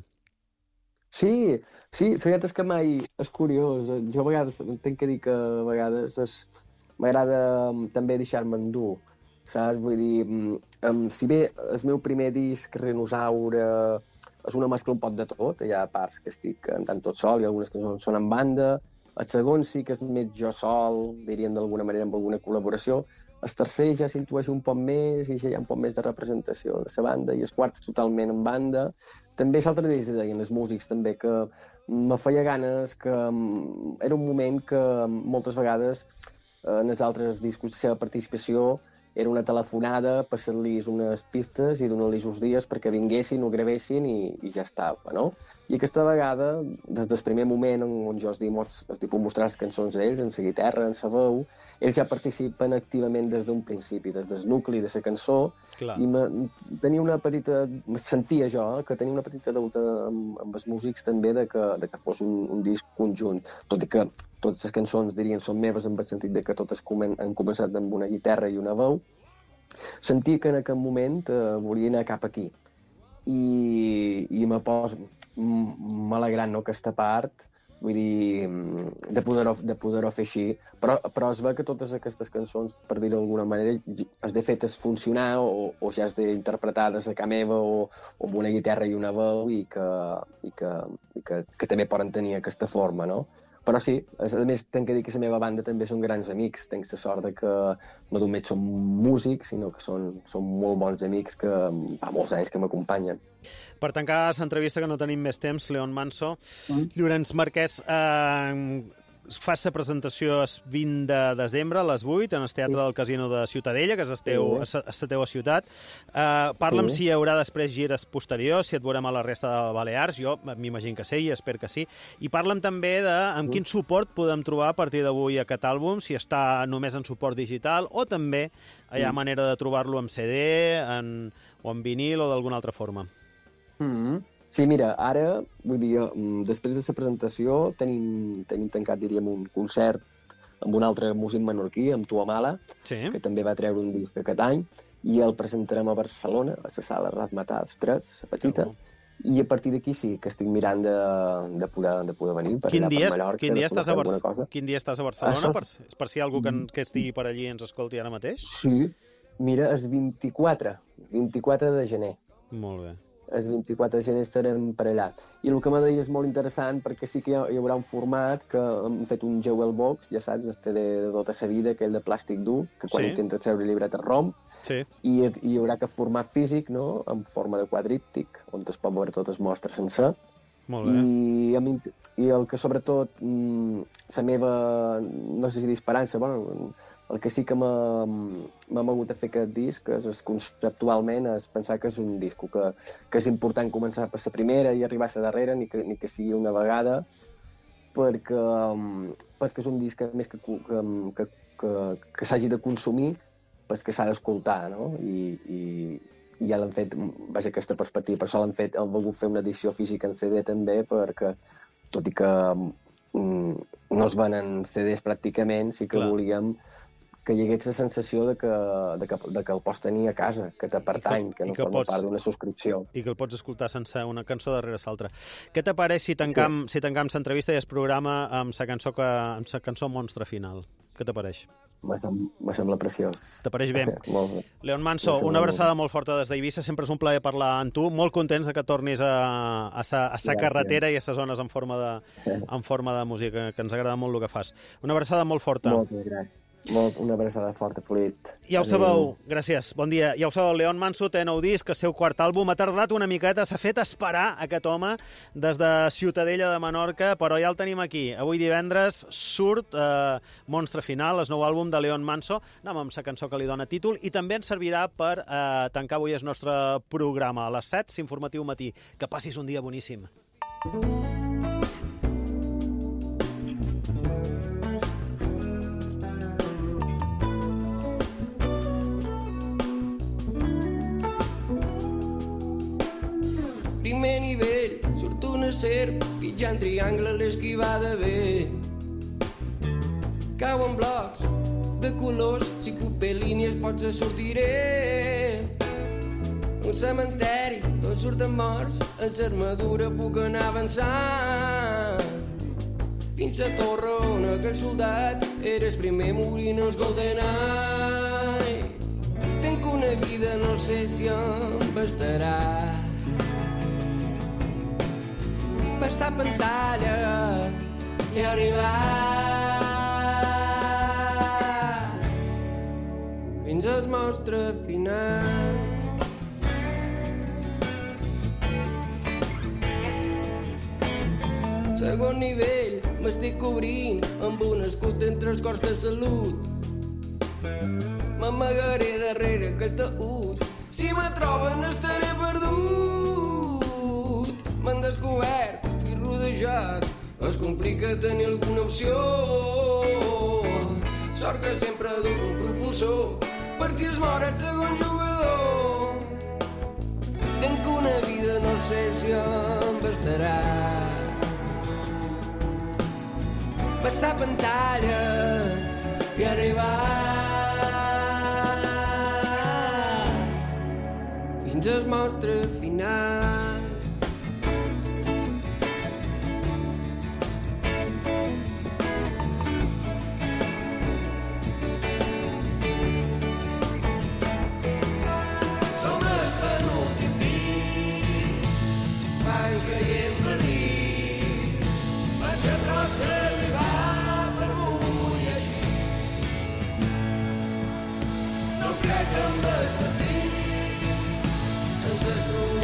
Sí, sí, la veritat és que mai és curiós. Jo a vegades tinc que dir que a vegades és... m'agrada mm, també deixar-me endur, saps? Vull dir, mm, um, si bé el meu primer disc, Renosaure, és una mescla un poc de tot, hi ha parts que estic cantant tot sol i algunes que són, són en banda, el segon sí que és més jo sol, diríem d'alguna manera amb alguna col·laboració, el tercer ja s'intueix un poc més i ja hi ha un poc més de representació de la banda, i el quart és totalment en banda. També l'altre dia deien els músics també que me feia ganes, que mm, era un moment que moltes vegades eh, en els altres discos la seva participació era una telefonada, passar-los unes pistes i donar-los uns dies perquè vinguessin, ho gravessin i, i ja estava, no? I aquesta vegada, des del primer moment en on jo els dic, els dic mostrar les cançons d'ells, en la guitarra, en la veu, ells ja participen activament des d'un principi, des del nucli de la cançó, Clar. i me, tenia una petita... sentia jo que tenia una petita deuta amb, amb els músics també de que, de que fos un, un disc conjunt, tot i que totes les cançons, dirien, són meves en el sentit de que totes comen, han començat amb una guitarra i una veu, sentia que en aquest moment eh, volia anar cap aquí. I, i me pos m'alegrant, no, aquesta part, vull dir, de poder-ho de poder fer així, però, però es ve que totes aquestes cançons, per dir-ho d'alguna manera, has de fer-les funcionar o, o ja has d'interpretar-les a ca meva o, o amb una guitarra i una veu i que, i que, i que, que també poden tenir aquesta forma, no? però sí, a més, tenc que dir que la meva banda també són grans amics. Tenc la sort de que no només són músics, sinó que són, són molt bons amics que fa molts anys que m'acompanyen. Per tancar l'entrevista, que no tenim més temps, León Manso, mm. Llorenç Marquès, eh, fas la presentació el vint de desembre a les vuit en el Teatre del Casino de Ciutadella, que és la teu, teva ciutat. Uh, parla'm sí. si hi haurà després gires posteriors, si et veurem a la resta de Balears. Jo m'imagino que sí i espero que sí. I parla'm també de amb quin suport podem trobar a partir d'avui aquest àlbum, si està només en suport digital o també hi ha manera de trobar-lo en C D en, o en vinil o d'alguna altra forma. Mm-hmm. Sí, mira, ara, vull dir, després de la presentació tenim, tenim tancat, diríem, un concert amb un altre músic menorquí, amb Tuamala, sí. que també va treure un disc aquest any, i el presentarem a Barcelona, a la sala Razmataz tres, la petita, oh. i a partir d'aquí sí que estic mirant de, de, poder, de poder venir per quin allà dia, per Mallorca. Quin dia, estàs a, Bar quin dia estàs a Barcelona? Això... Per, per si hi ha algú que, que estigui per allí i ens escolti ara mateix? Sí, mira, és vint-i-quatre, vint-i-quatre de gener. Molt bé. El vint-i-quatre de gener estarem per allà. I el que m'ha dit és molt interessant perquè sí que hi haurà un format que hem fet un Jewel Box, ja saps, este de, de tota sa vida, aquell de plàstic dur, que quan sí. intentes treure el llibret es romp, sí. i, i hi haurà aquest format físic, no?, en forma de quadríptic, on es pot veure tot el mostre sencer. Molt bé. I, i el que sobretot la meva, no sé si dir esperança, bueno, el que sí que m'ha mogut a fer aquest disc és conceptualment és pensar que és un disc que, que és important començar per la primera i arribar a la darrera, ni que, ni que sigui una vegada, perquè, perquè és un disc que més que, que, que, que, que s'hagi de consumir, perquè s'ha d'escoltar, no? I, i, i ja l'han fet, vaja, aquesta perspectiva, per això l'han fet, han volgut fer una edició física en C D també, perquè, tot i que mm, no es venen C Ds pràcticament, sí que Clar. volíem que hi hagués la sensació de que, de que, de que el pots tenir a casa, que te pertany, que, que no que forma pots, part d'una subscripció. I que el pots escoltar sense una cançó darrere l'altra. Què t'apareix si tancam sí. si tancam l'entrevista i el programa amb la cançó, que, amb la cançó Monstre Final? Què t'apareix? Me sembla preciós. T'apareix bé? Molt bé. León Manso, una abraçada molt forta des d'Eivissa. Sempre és un plaer parlar amb tu. Molt contents de que tornis a, a sa, a sa carretera i a ses zones en forma de, en forma de música, que ens agrada molt el que fas. Una abraçada molt forta. Moltes gràcies. Molt, una abraçada forta, Polit. Ja ho sabeu, gràcies, bon dia. Ja ho sabeu, León Manso té nou disc, el seu quart àlbum. Ha tardat una miqueta, s'ha fet esperar aquest home des de Ciutadella de Menorca, però ja el tenim aquí. Avui divendres surt eh, Monstre Final, el nou àlbum de León Manso. Anem amb la cançó que li dona títol i també ens servirà per eh, tancar avui el nostre programa. A les set, Informatiu Matí. Que passis un dia boníssim. Primer nivell, surt una serp, pitjant triangle a l'esquivada bé. Cauen blocs de colors, si puc fer línies potser sortiré. Un cementeri, tots surten morts, en l'armadura puc anar avançant. Fins a torre on aquell soldat eres primer morint els GoldenEye. Tenc una vida, no sé si em bastarà. Passar pantalla i arribar fins al monstre final. Segon nivell, m'estic cobrint amb un escut entre els cors de salut. M'amagaré darrere aquell taüt, si me troben estaré perdut. M'han descobert, estic rodejat, es complica tenir alguna opció. Sort que sempre duc un propulsor, per si es mor el segon jugador. Tenc una vida, no sé si em bastarà. Passar pantalla i arribar fins al monstre final. Caient la nit, baixa prop de l'Ibar. ses nubes.